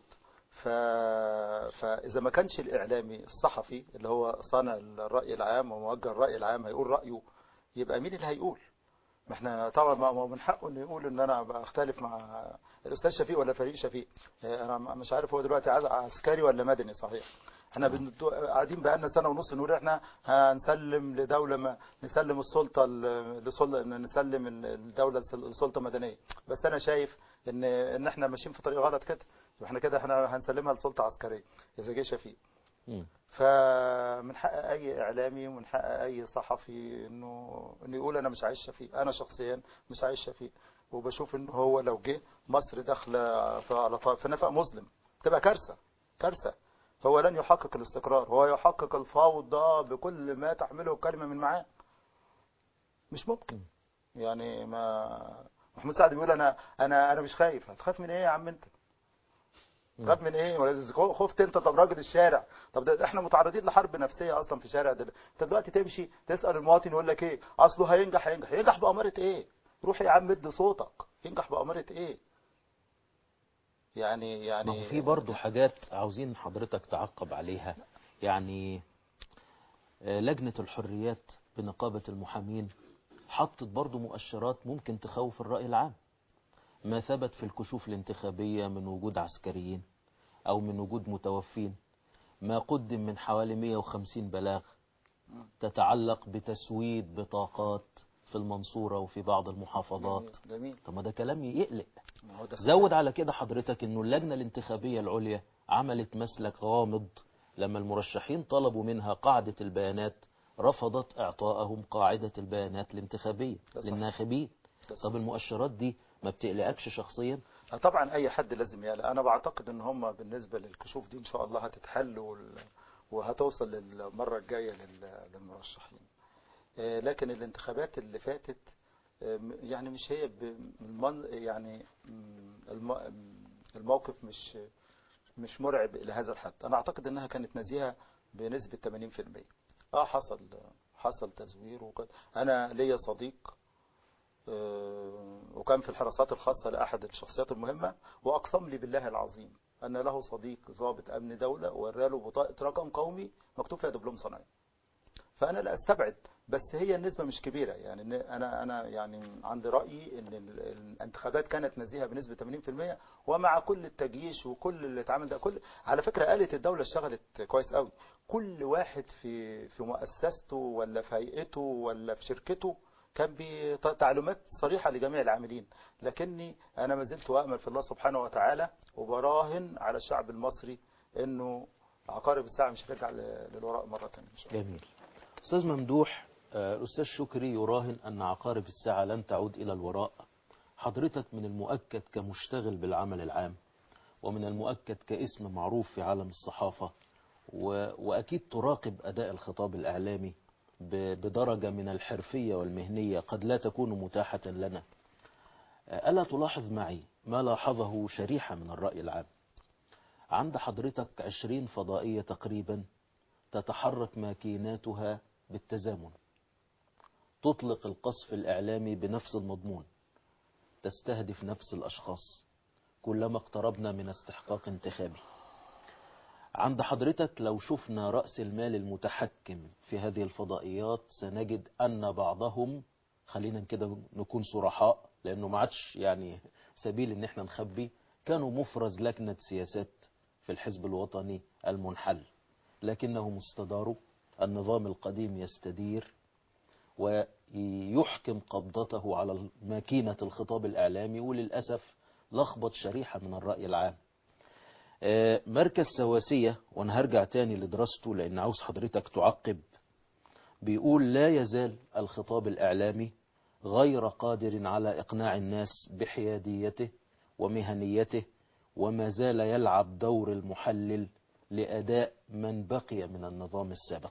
فإذا ما كانش الإعلامي الصحفي اللي هو صانع الرأي العام وموجه الرأي العام هيقول رأيه، يبقى مين اللي هيقول؟ ما احنا طبعا ما من حقه انه يقول ان انا بختلف مع الاستاذ شفيق ولا فريق شفيق. انا مش عارف هو دلوقتي عسكري ولا مدني صحيح. احنا قاعدين بقالنا سنه ونص نقول احنا هنسلم لدوله نسلم السلطه نسلم الدوله لسلطه مدنيه، بس انا شايف ان احنا ماشيين في طريق غلط كده. احنا كده احنا هنسلمها لسلطه عسكريه اذا جه شفيق. فمن حق اي اعلامي ومن حق اي صحفي انه يقول انا مش عايش شفيق. انا شخصيا مش عايش شفيق، وبشوف انه هو لو جه مصر داخله على في نفق مظلم تبقى كارثه. هو لن يحقق الاستقرار، هو يحقق الفوضى بكل ما تحمله الكلمه من معاه. مش ممكن يعني. ما محمود سعد بيقول انا مش خايف. هتخاف من ايه يا عم انت؟ خاف من ايه؟ خفت انت؟ طب راجل الشارع، طب ده احنا متعرضين لحرب نفسيه اصلا في شارع ده. انت دلوقتي تمشي تسال المواطن يقول لك ايه؟ اصله هينجح باماره ايه؟ روح يا عم ادي صوتك. ينجح باماره ايه؟ يعني ما هو في برضه حاجات عاوزين حضرتك تعقب عليها. يعني لجنه الحريات بنقابه المحامين حطت برضه مؤشرات ممكن تخوف الراي العام. ما ثبت في الكشوف الانتخابية من وجود عسكريين أو من وجود متوفين، ما قدم من حوالي 150 بلاغ تتعلق بتسويد بطاقات في المنصورة وفي بعض المحافظات. جميل. طب ما ده كلام يقلق. ما هو ده زود على كده حضرتك انه اللجنة الانتخابية العليا عملت مسلك غامض لما المرشحين طلبوا منها قاعدة البيانات، رفضت اعطائهم قاعدة البيانات الانتخابية للناخبين. طب المؤشرات دي ما بتقلقكش شخصيا؟ طبعا اي حد لازم يقلق. انا بعتقد ان هم بالنسبه للكشوف دي ان شاء الله هتتحل وهتوصل للمره الجايه للمرشحين. لكن الانتخابات اللي فاتت يعني مش هي يعني الموقف مش مرعب الى هذا الحد. انا اعتقد انها كانت نزيهه بنسبه 80%. حصل تزوير انا ليا صديق وكان في الحراسات الخاصة لأحد الشخصيات المهمة، وأقسم لي بالله العظيم أن له صديق ضابط أمن دولة وراله بطاقة رقم قومي مكتوب فيها دبلوم صناعي. فأنا لا أستبعد، بس هي النسبة مش كبيرة. يعني أنا يعني عندي رأيي أن الانتخابات كانت نزيهة بنسبة 80%، ومع كل التجييش وكل اللي اتعمل ده على فكرة آلة الدولة اشتغلت كويس قوي. كل واحد في مؤسسته ولا في هيئته ولا في شركته كان بتعليمات صريحة لجميع العاملين. لكني أنا ما زلت وأأمل في الله سبحانه وتعالى، وبراهن على الشعب المصري أنه عقارب الساعة مش هترجع للوراء مرة ثانية إن شاء الله. جميل. أستاذ ممدوح، الأستاذ شكري يراهن أن عقارب الساعة لن تعود إلى الوراء. حضرتك من المؤكد كمشتغل بالعمل العام، ومن المؤكد كاسم معروف في عالم الصحافة، وأكيد تراقب أداء الخطاب الإعلامي بدرجة من الحرفية والمهنية قد لا تكون متاحة لنا. ألا تلاحظ معي ما لاحظه شريحة من الرأي العام؟ عند حضرتك 20 فضائية تقريبا تتحرك ماكيناتها بالتزامن، تطلق القصف الإعلامي بنفس المضمون، تستهدف نفس الأشخاص كلما اقتربنا من استحقاق انتخابي. عند حضرتك لو شفنا رأس المال المتحكم في هذه الفضائيات سنجد أن بعضهم، خلينا كده نكون صرحاء لأنه ما عادش يعني سبيل إن احنا نخبي، كانوا مفرز لجنة سياسات في الحزب الوطني المنحل، لكنهم استداروا. النظام القديم يستدير ويحكم قبضته على ماكينة الخطاب الإعلامي، وللأسف لخبط شريحة من الرأي العام. مركز سواسية، وانا هرجع تاني لدراسته لان عاوز حضرتك تعقب، بيقول لا يزال الخطاب الإعلامي غير قادر على إقناع الناس بحياديته ومهنيته، وما زال يلعب دور المحلل لأداء من بقي من النظام السابق.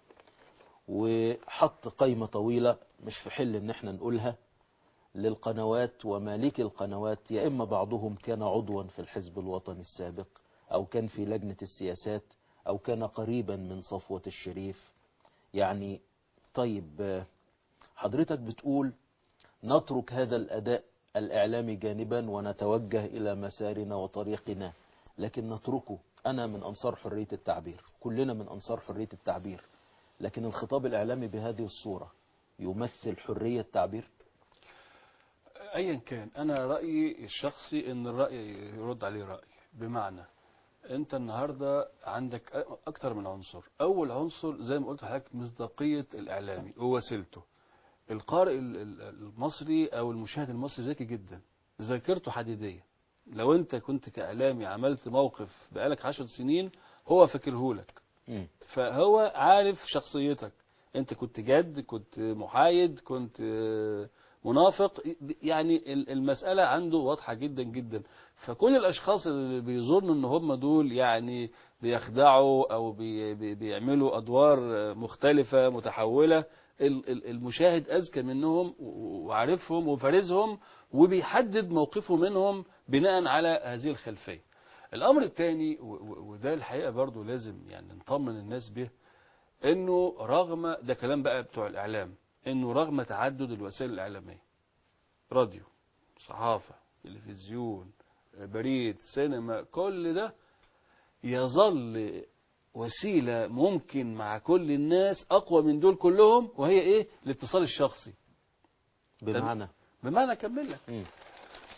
وحط قائمة طويلة مش في حل ان احنا نقولها للقنوات ومالكي القنوات، يا إما بعضهم كان عضوا في الحزب الوطني السابق، أو كان في لجنة السياسات، أو كان قريبا من صفوة الشريف. يعني طيب حضرتك بتقول نترك هذا الأداء الإعلامي جانبا ونتوجه إلى مسارنا وطريقنا، لكن نتركه. أنا من أنصار حرية التعبير، كلنا من أنصار حرية التعبير، لكن الخطاب الإعلامي بهذه الصورة يمثل حرية تعبير؟ ايا كان، انا رايي الشخصي ان الراي يرد عليه راي. بمعنى انت النهارده عندك اكتر من عنصر. اول عنصر زي ما قلت لحضرتك مصداقيه الاعلامي ووسيلته. القارئ المصري او المشاهد المصري ذكي جدا، ذاكرته حديديه. لو انت كنت كاعلامي عملت موقف بقالك 10 سنين هو فاكرهولك، فهو عارف شخصيتك. انت كنت جد، كنت محايد، كنت منافق، يعني المسألة عنده واضحة جدا جدا. فكل الأشخاص اللي بيظنوا ان هم دول يعني بيخدعوا أو بيعملوا أدوار مختلفة متحولة، المشاهد أذكى منهم وعارفهم وفارزهم وبيحدد موقفه منهم بناء على هذه الخلفية. الأمر الثاني، وده الحقيقة برضو لازم يعني نطمن الناس به، انه رغم ده كلام بقى بتوع الإعلام، انه رغم تعدد الوسائل الإعلامية، راديو، صحافة، تلفزيون، بريد، سينما، كل ده يظل وسيلة ممكن مع كل الناس أقوى من دول كلهم، وهي إيه؟ الاتصال الشخصي. بمعنى أكمل لك.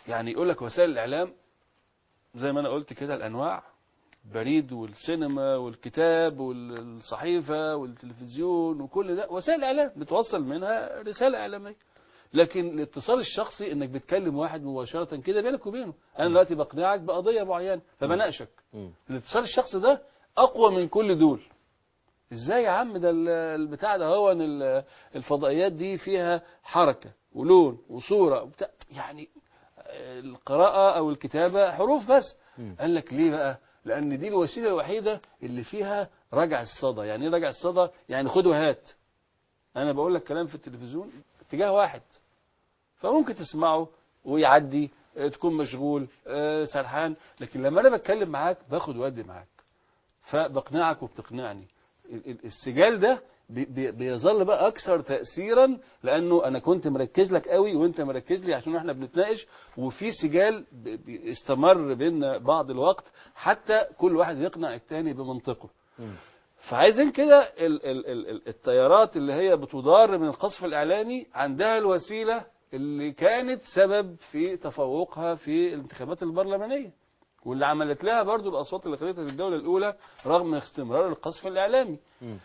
يعني يقول لك وسائل الإعلام زي ما أنا قلت كده الأنواع، بريد والسينما والكتاب والصحيفة والتلفزيون وكل ده وسائل إعلام بتوصل منها رسالة إعلامية. لكن الاتصال الشخصي انك بتكلم واحد مباشرة كده بينك وبينه، انا دلوقتي بقنعك بقضية معينة فبناقشك، الاتصال الشخصي ده اقوى من كل دول. ازاي يا عم ده البتاع ده هو الفضائيات دي فيها حركة ولون وصورة وبتاع، يعني القراءة او الكتابة حروف بس. قال لك ليه بقى؟ لان دي الوسيلة الوحيدة اللي فيها رجع الصدى. يعني ايه رجع الصدى؟ يعني خد وهات. انا بقول لك كلام في التلفزيون اتجاه واحد فممكن تسمعه ويعدي، تكون مشغول سرحان، لكن لما انا بتكلم معاك باخد وادي معاك فبقنعك وبتقنعني. السجال ده بيظل بقى اكثر تأثيرا لانه انا كنت مركز لك قوي وانت مركز لي عشان احنا بنتناقش، وفي سجال استمر بيننا بعض الوقت حتى كل واحد يقنع التاني بمنطقه. فعايزين كده التيارات اللي هي بتضار من القصف الإعلامي عندها الوسيلة اللي كانت سبب في تفوقها في الانتخابات البرلمانية، واللي عملت لها برضو الأصوات اللي خدتها في الجولة الأولى رغم استمرار القصف الإعلامي.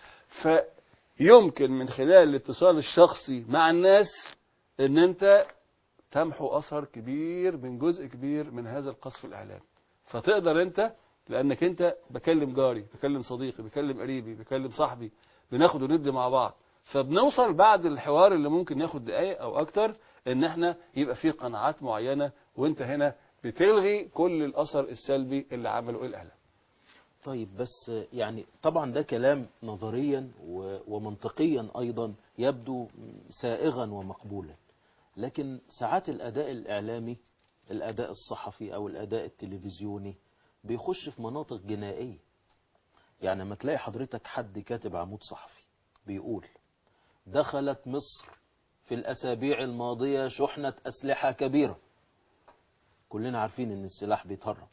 فيمكن من خلال الاتصال الشخصي مع الناس ان انت تمحو أثر كبير من جزء كبير من هذا القصف الإعلامي. فتقدر انت، لانك انت بكلم جاري، بكلم صديقي، بكلم قريبي، بكلم صاحبي، بناخد وندي مع بعض، فبنوصل بعد الحوار اللي ممكن ياخد دقايق او اكتر ان احنا يبقى فيه قناعات معينة، وانت هنا بتلغي كل الاثر السلبي اللي عمله الاعلام. طيب بس يعني طبعا ده كلام نظريا ومنطقيا ايضا يبدو سائغا ومقبولا، لكن ساعات الاداء الاعلامي، الاداء الصحفي او الاداء التلفزيوني بيخش في مناطق جنائية. يعني ما تلاقي حضرتك حد كاتب عمود صحفي بيقول دخلت مصر في الأسابيع الماضية شحنة أسلحة كبيرة، كلنا عارفين ان السلاح بيتهرب،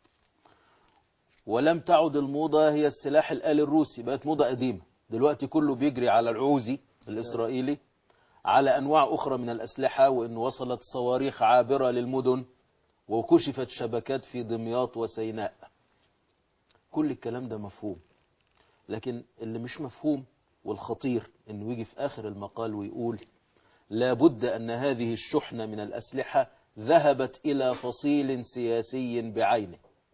ولم تعد الموضة هي السلاح الآلي الروسي، بقت موضة قديمة، دلوقتي كله بيجري على العوزي الإسرائيلي، على أنواع أخرى من الأسلحة، وإن وصلت صواريخ عابرة للمدن، وكشفت شبكات في دمياط وسيناء. كل الكلام ده مفهوم، لكن اللي مش مفهوم والخطير انه يجي في آخر المقال ويقول لابد أن هذه الشحنة من الأسلحة ذهبت إلى فصيل سياسي بعينه،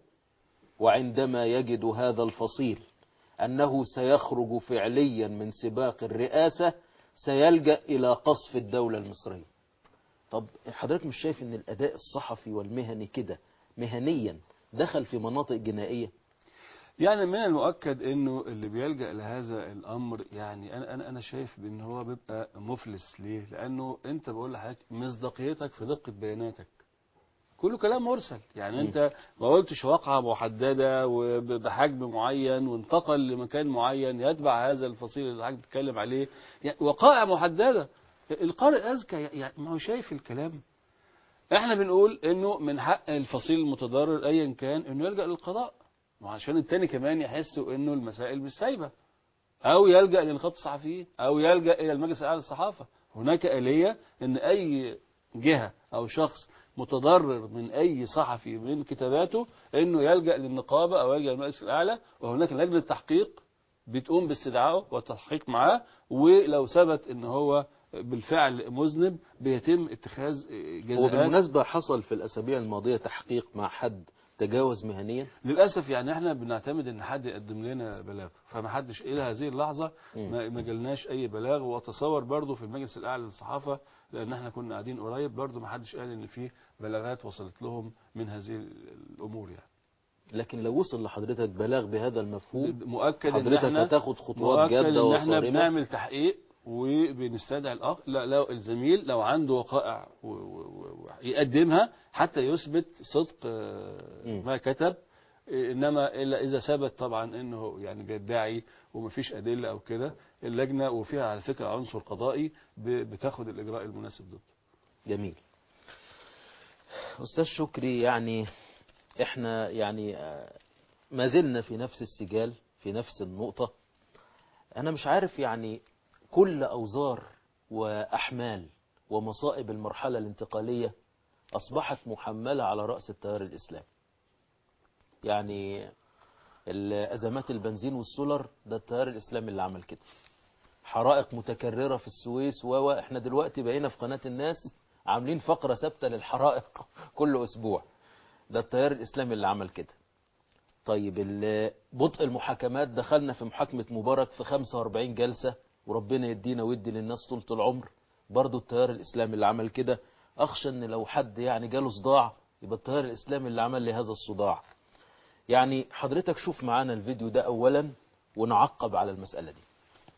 وعندما يجد هذا الفصيل أنه سيخرج فعليا من سباق الرئاسة سيلجأ إلى قصف الدولة المصرية. طب حضرتك مش شايف أن الأداء الصحفي والمهني كده مهنيا دخل في مناطق جنائية؟ يعني من المؤكد انه اللي بيلجأ لهذا الامر، يعني انا شايف بان هو بيبقى مفلس. ليه؟ لانه انت بقول لحضرتك مصداقيتك في دقة بياناتك كله كلام مرسل. يعني انت ما قلتش واقعة محددة وبحجم معين وانتقل لمكان معين يتبع هذا الفصيل اللي حضرتك بتتكلم عليه، يعني وقائع محددة. القارئ اذكى، يعني ما هو شايف الكلام. احنا بنقول انه من حق الفصيل المتضرر ايا كان انه يلجأ للقضاء، وعشان التاني كمان يحسوا انه المسائل مش سايبه، او يلجأ لنقابة الصحفيين، او يلجأ الى المجلس الاعلى للصحافة. هناك آلية ان اي جهة او شخص متضرر من اي صحفي من كتاباته انه يلجأ للنقابة او يلجأ للمجلس الاعلى، وهناك لجنة تحقيق بتقوم باستدعائه والتحقيق معاه، ولو ثبت ان هو بالفعل مذنب بيتم اتخاذ جزاءات. وبالمناسبة حصل في الأسابيع الماضية تحقيق مع حد تجاوز مهنيا؟ للأسف يعني احنا بنعتمد ان حد يقدم لنا بلاغ، فما حدش الى هذه اللحظة ما جالناش اي بلاغ. واتصور برضو في المجلس الاعلى للصحافة، لان احنا كنا قاعدين قريب، برضو ما حدش قال ان في بلاغات وصلت لهم من هذه الامور يعني. لكن لو وصل لحضرتك بلاغ بهذا المفهوم مؤكد حضرتك ان احنا هتاخد خطوات جادة ان احنا وصارمة. بنعمل تحقيق وبنستدعي الاخ، لا لو الزميل لو عنده وقائع يقدمها حتى يثبت صدق ما كتب. انما الا اذا ثبت طبعا انه يعني بيدعي ومفيش ادله او كده، اللجنه وفيها على فكره عنصر قضائي بتاخد الاجراء المناسب ضده. جميل. استاذ شكري، يعني احنا يعني ما زلنا في نفس السجال، في نفس النقطة. انا مش عارف يعني كل اوزار واحمال ومصائب المرحلة الانتقالية أصبحت محملة على رأس التيار الإسلامي. يعني أزمات البنزين والسولر ده التيار الإسلامي اللي عمل كده. حرائق متكررة في السويس احنا دلوقتي بقينا في قناة الناس عاملين فقرة ثابتة للحرائق كل أسبوع. ده التيار الإسلامي اللي عمل كده. طيب بطء المحاكمات، دخلنا في محاكمة مبارك في 45 جلسة، وربنا يدينا ويدي للناس طولة العمر. برضو التيار الإسلامي اللي عمل كده. أخشى أن لو حد يعني جاله صداع يبقى التيار الإسلامي اللي عمل لي هذا الصداع. يعني حضرتك شوف معانا الفيديو ده أولا ونعقب على المسألة دي.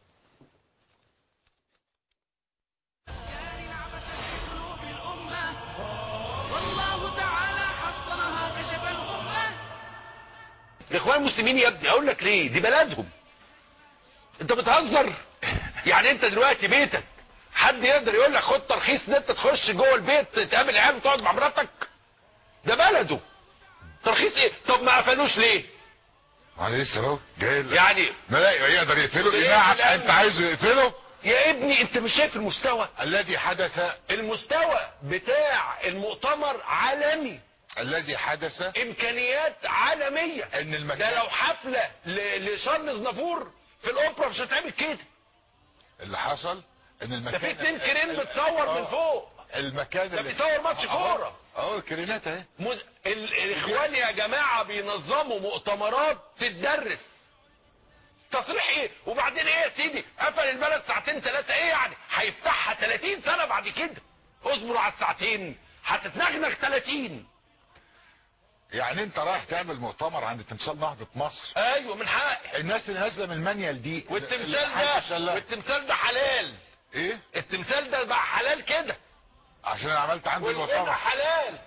الاخوان المسلمين يا ابني اقول لك ليه، دي بلدهم. انت بتهزر؟ يعني انت دلوقتي بيتك حد يقدر يقول لك خد ترخيص ان انت تخش جوه البيت تقابل عيال وتقعد مع مراتك؟ ده بلده. ترخيص ايه؟ طب ما قفلوش ليه؟ انا لسه اهو جاي يعني ما لا يقدر يقفله ايماعك انت عايزه يقفله؟ يا ابني انت مش شايف المستوى الذي حدث؟ المستوى بتاع المؤتمر عالمي، الذي حدث امكانيات عالميه. ان المكان ده لو حفله لشارلز نافور في الاوبرا مش هتعمل كده. اللي حصل ان المكان ده في 2 كرين بتصور من فوق. المكان ده بيصور ماتش كوره الكرينات اهي. الاخوان يا جماعه بينظموا مؤتمرات تتدرس. تصريح ايه؟ وبعدين ايه يا سيدي؟ قفل البلد ساعتين 3 ايه يعني؟ هيفتحها 30 سنه بعد كده. اصبروا على الساعتين هتتنغنغ 30. يعني انت رايح تعمل مؤتمر عند تمثال نهضة مصر؟ ايوه من حق الناس اللي نازله من المانيال دي. والتمثال ده حلال. ايه؟ التمثال ده بقى حلال كده عشان انا عملت عندي المؤتمر حلال.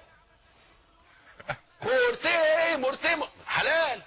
مرسي حلال.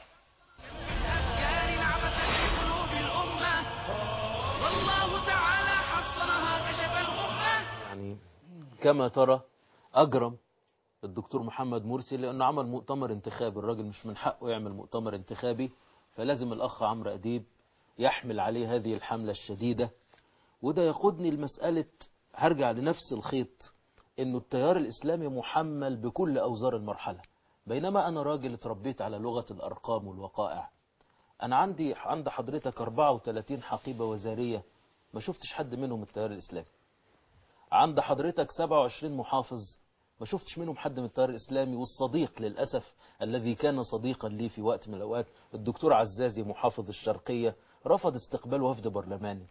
يعني كما ترى أجرم الدكتور محمد مرسي لأنه عمل مؤتمر انتخابي. الراجل مش من حقه يعمل مؤتمر انتخابي، فلازم الأخ عمرو أديب يحمل عليه هذه الحملة الشديدة. وده يقودني لمسألة، هرجع لنفس الخيط، إنه التيار الإسلامي محمل بكل أوزار المرحلة. بينما أنا راجل اتربيت على لغة الأرقام والوقائع. أنا عند حضرتك 34 حقيبة وزارية ما شفتش حد منهم التيار الإسلامي. عند حضرتك 27 محافظ ما شفتش منهم حد من التيار الإسلامي. والصديق للأسف الذي كان صديقا لي في وقت من الأوقات الدكتور عزازي محافظ الشرقية رفض استقبال وفد برلماني.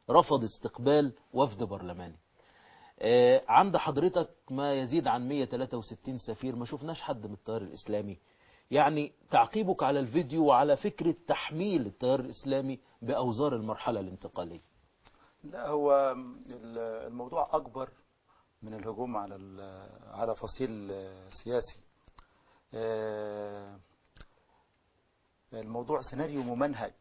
عند حضرتك ما يزيد عن 163 سفير ما شفناش حد من التيار الإسلامي. يعني تعقيبك على الفيديو وعلى فكرة تحميل التيار الإسلامي بأوزار المرحلة الانتقالية. لا، هو الموضوع أكبر من الهجوم على فصيل سياسي. الموضوع سيناريو ممنهج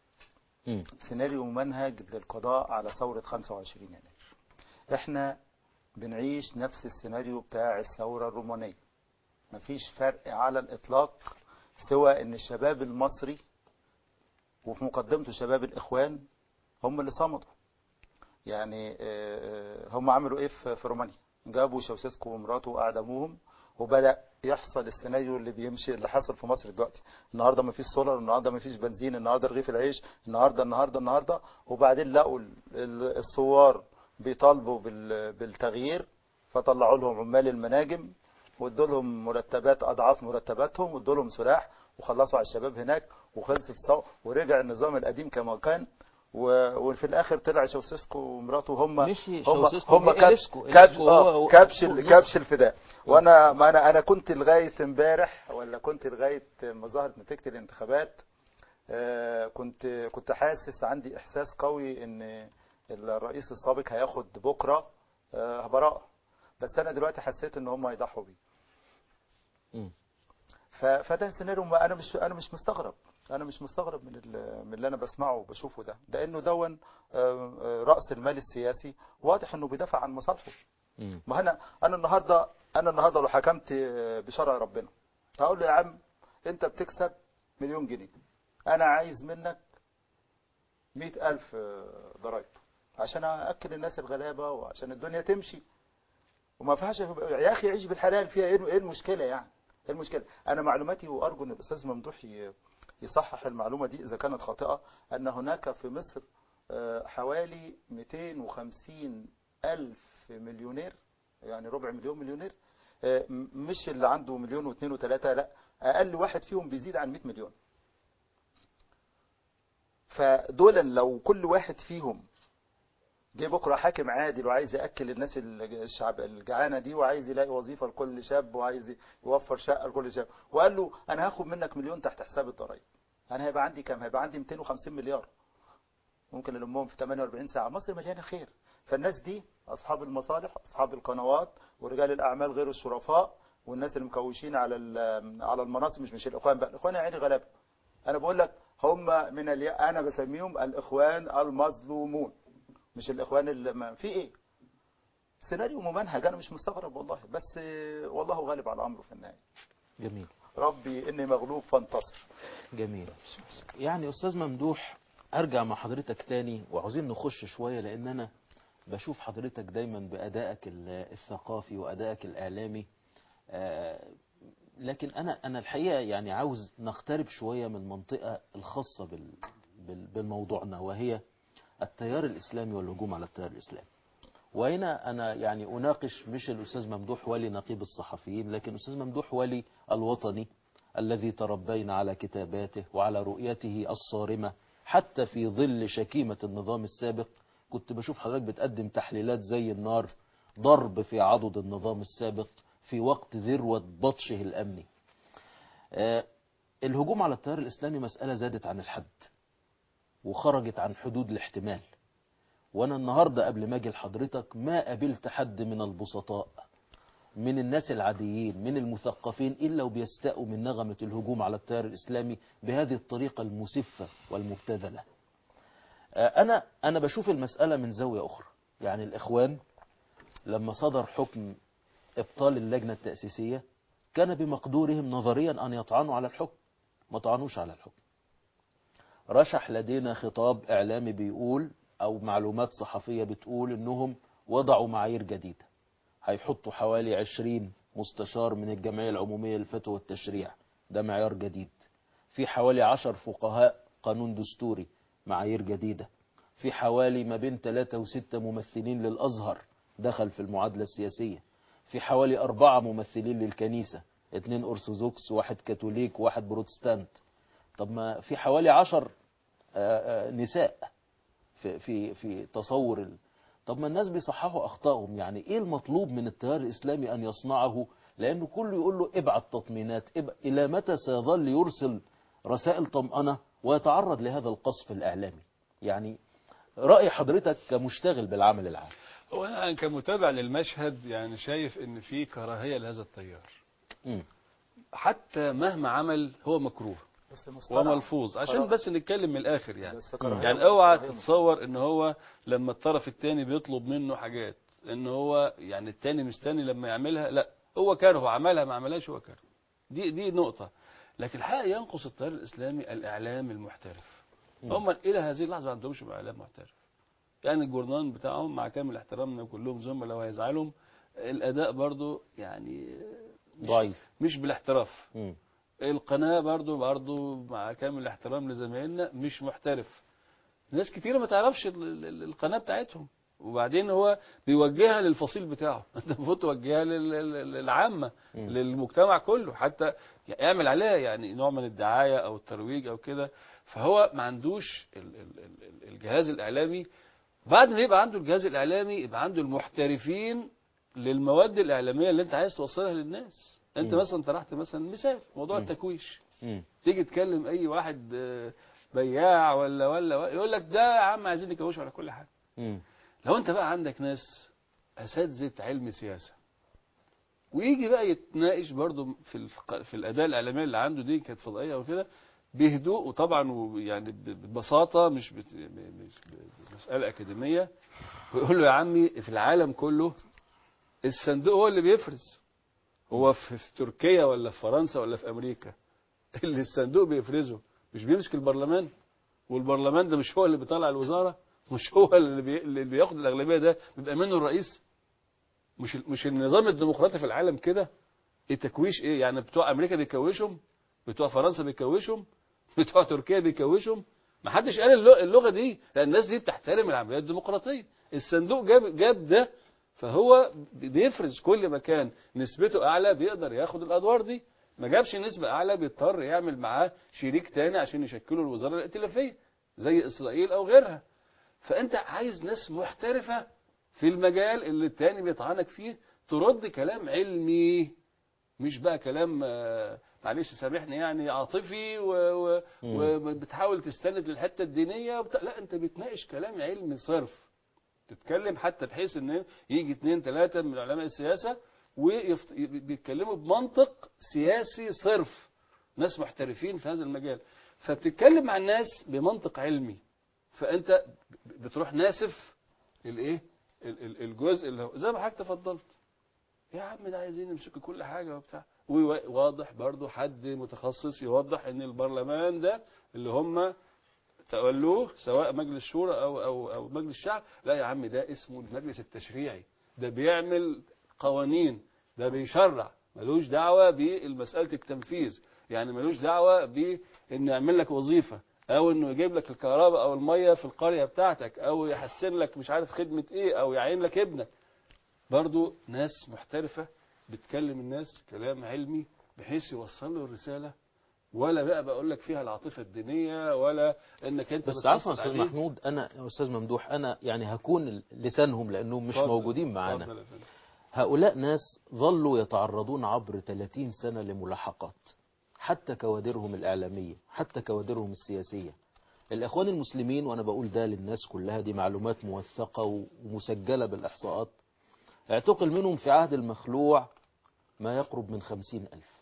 للقضاء على ثورة 25 يناير. احنا بنعيش نفس السيناريو بتاع الثورة الرومانية. مفيش فرق على الإطلاق سوى ان الشباب المصري وفي مقدمته شباب الإخوان هم اللي صمدوا. يعني هم عملوا ايه في رومانيا؟ جابوا شوسيسكو ومراته واعدموهم، وبدأ يحصل السيناريو اللي بيمشي اللي حصل في مصر دلوقتي. النهارده مفيش سولار، النهارده مفيش بنزين، النهارده رغيف العيش، النهارده وبعدين لقوا الثوار بيطالبوا بالتغيير، فطلعوا لهم عمال المناجم وادوا لهم مرتبات اضعاف مرتباتهم وادوا لهم سلاح وخلصوا على الشباب هناك وخلصت الثوره ورجع النظام القديم كما كان. وفي الاخر طلع شوسيسكو ومراته هم كبش الفداء. وانا انا كنت لغايه امبارح ولا كنت لغايه ما ظهرت نتيجه الانتخابات كنت حاسس، عندي احساس قوي ان الرئيس السابق هياخد بكره براءه، بس انا دلوقتي حسيت ان هم هيضحوا بيه. فده سيناريو انا مش مستغرب. انا مش مستغرب من اللي انا بسمعه وبشوفه ده، لانه دون راس المال السياسي واضح انه بيدافع عن مصالحه. ما انا النهارده لو حكمت بشرع ربنا هقول له يا عم انت بتكسب مليون جنيه، انا عايز منك 100,000 ضرايب عشان اكل الناس الغلابه وعشان الدنيا تمشي. وما فيهاش يا اخي عيش بالحلال، فيها ايه المشكله يعني؟ ايه المشكله؟ انا معلوماتي، وارجو ان الاستاذ ممدوح يصحح المعلومه دي اذا كانت خاطئه، ان هناك في مصر حوالي 250 الف مليونير، يعني ربع مليون مليونير، مش اللي عنده مليون واثنين وثلاثة، لا، اقل واحد فيهم بيزيد عن 100 مليون. فدول لو كل واحد فيهم جه بكره حاكم عادل وعايز ياكل الناس الشعب الجعانه دي، وعايز يلاقي وظيفه لكل شاب، وعايز يوفر شقه لكل شاب، وقال له انا هاخد منك مليون تحت حساب الضرائب، انا هيبقى عندي كام؟ هيبقى عندي 250 مليار، ممكن نلمهم في 48 ساعه. مصر مليانه خير. فالناس دي اصحاب المصالح، اصحاب القنوات، ورجال الاعمال غير الشرفاء، والناس اللي مكوشين على المناصب، مش الاخوان بقى، الاخوان يا عيني غلابه. انا بقول لك هم انا بسميهم الاخوان المظلومون، مش الاخوان اللي في ايه. سيناريو ممنهج، انا مش مستغرب والله، بس والله غالب على امره في النهايه. جميل. ربي اني مغلوب فانتصر. جميل. يعني استاذ ممدوح، ارجع مع حضرتك تاني، وعاوزين نخش شويه، لان انا بشوف حضرتك دايما بادائك الثقافي وادائك الاعلامي، لكن انا الحقيقه يعني عاوز نقترب شويه من المنطقه الخاصه بالموضوعنا، وهي التيار الإسلامي والهجوم على التيار الإسلامي. وهنا أنا يعني أناقش مش الأستاذ ممدوح ولي نقيب الصحفيين، لكن الأستاذ ممدوح ولي الوطني الذي تربينا على كتاباته وعلى رؤيته الصارمة، حتى في ظل شكيمة النظام السابق. كنت بشوف حضرتك بتقدم تحليلات زي النار، ضرب في عضد النظام السابق في وقت ذروة بطشه الأمني. الهجوم على التيار الإسلامي مسألة زادت عن الحد وخرجت عن حدود الاحتمال. وانا النهاردة قبل ما اجي لحضرتك ما قابلت حد من البسطاء، من الناس العاديين، من المثقفين، الا وبيستاءوا من نغمة الهجوم على التيار الاسلامي بهذه الطريقة المسفة والمبتذلة. انا بشوف المسألة من زاوية اخرى. يعني الاخوان لما صدر حكم ابطال اللجنة التأسيسية كان بمقدورهم نظريا ان يطعنوا على الحكم، ما طعنوش على الحكم. رشح لدينا خطاب إعلامي بيقول، أو معلومات صحفية بتقول، إنهم وضعوا معايير جديدة، هيحطوا حوالي 20 مستشار من الجمعية العمومية للفتوى والتشريع، ده معيار جديد. في حوالي 10 فقهاء قانون دستوري، معايير جديدة. في حوالي ما بين 3 و6 ممثلين للأزهر دخل في المعادلة السياسية. في حوالي 4 ممثلين للكنيسة، 2 أرثوذكس، 1 كاثوليك، 1 بروتستانت. طب ما في حوالي 10 نساء في تصور طب ما الناس بيصححوا أخطائهم. يعني إيه المطلوب من التيار الإسلامي أن يصنعه؟ لأنه كله يقول له ابعت تطمينات، إلى متى سيظل يرسل رسائل طمأنة ويتعرض لهذا القصف الإعلامي؟ يعني رأي حضرتك كمشتغل بالعمل العام. هو أنا كمتابع للمشهد يعني شايف إن في كراهية لهذا التيار. حتى مهما عمل هو مكروه وملفوظ، عشان بس نتكلم من الآخر يعني اوعى تتصور ان هو لما الطرف الثاني بيطلب منه حاجات ان هو يعني الثاني مستني لما يعملها، لا، هو كاره، عملها ما عملهاش هو كاره. دي نقطة. لكن الحقيقة ينقص التيار الإسلامي الإعلام المحترف. هم إلى هذه اللحظة ما عندهمش إعلام محترف. يعني الجورنال بتاعهم مع كامل احترامنا كلهم زملاء وهيزعلهم، الأداء برضو يعني ضعيف، مش بالاحتراف. القناة برضو مع كامل الاحترام لزمايلنا مش محترف. ناس كتيرة ما تعرفش القناة بتاعتهم، وبعدين هو بيوجهها للفصيل بتاعه. انت المفروض توجهها للعامة، للمجتمع كله، حتى يعمل عليها يعني نوع من الدعاية او الترويج او كده. فهو ما عندوش الجهاز الاعلامي. بعد ما يبقى عنده الجهاز الاعلامي يبقى عنده المحترفين للمواد الاعلامية اللي انت عايز توصلها للناس. انت مثلا طرحت مثلا مثال موضوع التكويش، تيجي تكلم اي واحد بياع ولا يقول لك ده يا عم عايزين نكوشوا على كل حاجه. لو انت بقى عندك ناس اساتذه علم سياسه ويجي بقى يتناقش برضو في الاداء الاعلاميه اللي عنده دي كانت فضائيه وكده بهدوء، وطبعا يعني ببساطه، مش مساله اكاديميه، ويقول له يا عمي في العالم كله الصندوق هو اللي بيفرز. هو في تركيا ولا في فرنسا ولا في امريكا اللي الصندوق بيفرزه مش بيمسك البرلمان؟ والبرلمان ده مش هو اللي بيطلع الوزاره؟ مش هو اللي بياخد الاغلبيه؟ ده بيبقى منه الرئيس. مش النظام الديمقراطي في العالم كده. التكويش ايه يعني؟ بتوع امريكا بيكوشهم، بتوع فرنسا بيكوشهم، بتوع تركيا بيكوشهم. ما حدش قال اللغه دي، لان الناس دي بتحترم العمليه الديمقراطيه. الصندوق جاب ده، فهو بيفرز كل ما كان نسبته اعلى بيقدر ياخد الادوار دي. ما جابش نسبه اعلى بيضطر يعمل معاه شريك تاني عشان يشكلوا الوزاره الائتلافيه زي اسرائيل او غيرها. فانت عايز ناس محترفه في المجال اللي التاني بيطعنك فيه، ترد كلام علمي، مش بقى كلام معلش سامحني يعني عاطفي وبتحاول تستند للحته الدينيه لا، انت بتناقش كلام علمي صرف. تتكلم حتى بحيث ان يجي 2 3 من علماء السياسه وبيتكلموا بمنطق سياسي صرف، ناس محترفين في هذا المجال، فبتتكلم مع الناس بمنطق علمي. فانت بتروح ناسف الايه الجزء اللي هو زي ما حضرتك تفضلت، يا عم ده عايزين يمسكوا كل حاجه وبتاع. وواضح برضو حد متخصص يوضح ان البرلمان ده اللي هم تولوه سواء مجلس الشورى او مجلس الشعب، لا يا عم ده اسمه المجلس التشريعي، ده بيعمل قوانين، ده بيشرع، ملوش دعوه بالمساله التنفيذ. يعني ملوش دعوه بانه يعمل لك وظيفه او انه يجيب لك الكهرباء او الميه في القريه بتاعتك او يحسن لك مش عارف خدمه ايه او يعين لك ابنك. برضو ناس محترفه بتكلم الناس كلام علمي بحيث يوصل له الرساله، ولا بقى بقول لك فيها العاطفه الدينيه ولا انك انت بس عارف يا استاذ محمود، انا يا استاذ ممدوح انا يعني هكون لسانهم لانهم مش موجودين معانا. هؤلاء ناس ظلوا يتعرضون عبر 30 سنه لملاحقات، حتى كوادرهم الاعلاميه، حتى كوادرهم السياسيه. الاخوان المسلمين، وانا بقول ده للناس كلها، دي معلومات موثقه ومسجله بالاحصاءات، اعتقل منهم في عهد المخلوع ما يقرب من 50,000.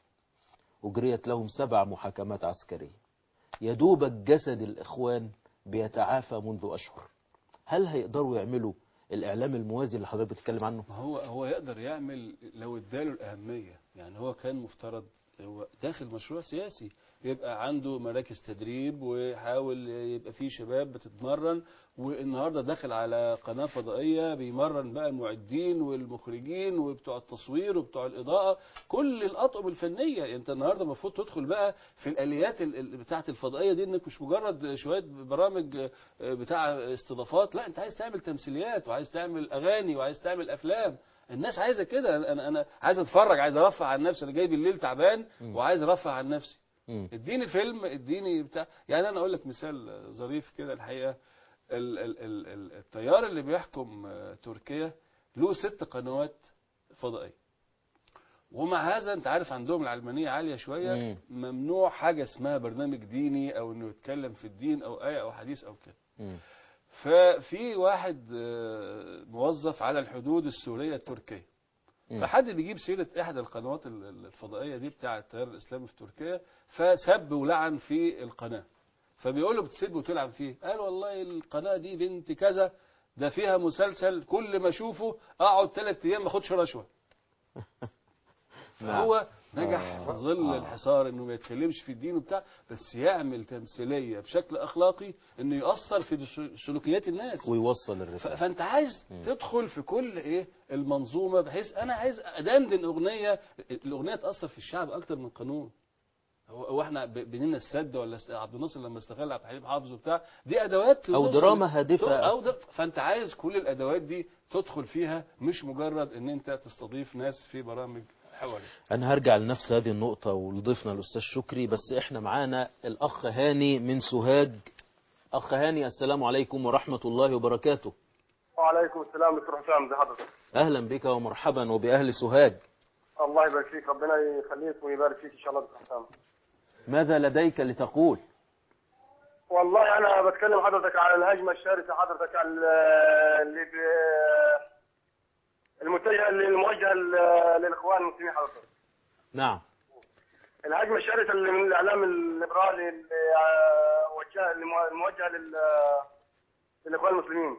أجريت لهم 7 محاكمات عسكرية. يدوب جسد الإخوان بيتعافى منذ أشهر. هل هيقدروا يعملوا الإعلام الموازي اللي حضرتك بتتكلم عنه؟ هو يقدر يعمل لو اداله الأهمية. يعني هو كان مفترض هو داخل مشروع سياسي يبقى عنده مراكز تدريب ويحاول يبقى فيه شباب بتتمرن، والنهارده داخل على قناة فضائية بيمرن بقى المعدين والمخرجين وبتوع التصوير وبتوع الإضاءة، كل الأطقم الفنية. يعني انت النهارده المفروض تدخل بقى في الآليات بتاعة الفضائية دي، انك مش مجرد شوية برامج بتاع استضافات، لا انت عايز تعمل تمثيليات وعايز تعمل أغاني وعايز تعمل أفلام. الناس عايزه كده. انا عايز اتفرج، عايز ارفع عن نفسي، انا جاي بالليل تعبان وعايز ارفع عن نفسي. اديني فيلم، اديني بتاع. يعني انا اقول لك مثال ظريف كده الحقيقه. التيار اللي بيحكم تركيا له 6 قنوات فضائيه، ومع هذا انت عارف عندهم العلمانيه عاليه شويه، ممنوع حاجه اسمها برنامج ديني او انه يتكلم في الدين او ايه او حديث او كده. ففي واحد موظف على الحدود السورية التركية، فحد بيجيب سيرة احدى القنوات الفضائية دي بتاع التيار الاسلامي في تركيا، فسب ولعن في القناة. فبيقول له بتسب وتلعن فيه؟ قال والله القناة دي بنت كذا، ده فيها مسلسل كل ما اشوفه اقعد 3 ايام ما اخدش رشوة. فهو نجح في ظل الحصار انه ما يتكلمش في الدين وبتاع، بس يعمل تمثيليه بشكل اخلاقي انه يؤثر في سلوكيات الناس ويوصل الرساله. فانت عايز تدخل في كل المنظومه، بحيث انا عايز ادندن اغنيه، الاغنيه تاثر في الشعب اكتر من قانون. هو احنا بنينا السد ولا عبد الناصر لما استغل عبد الحليم حافظ وبتاع، دي ادوات او دراما هادفه فانت عايز كل الادوات دي تدخل فيها، مش مجرد ان انت تستضيف ناس في برامج حوالي. أنا هرجع لنفس هذه النقطة ولضيفنا الأستاذ شكري، بس إحنا معانا الأخ هاني من سوهاج. أخ هاني، السلام عليكم ورحمة الله وبركاته. وعليكم السلام دكتور حسام، زي حضرتك؟ أهلا بك ومرحبا وبأهل سوهاج. الله يبارك فيك، ربنا يخليك ويبارك فيك إن شاء الله دكتور حسام. ماذا لديك لتقول؟ والله أنا بتكلم حضرتك على الهجمة الشرسة حضرتك اللي الموجهة للإخوان المسلمين حضرتك. نعم. الهجمة الشرسة اللي من الإعلام الليبرالي اللي موجهة للإخوان المسلمين.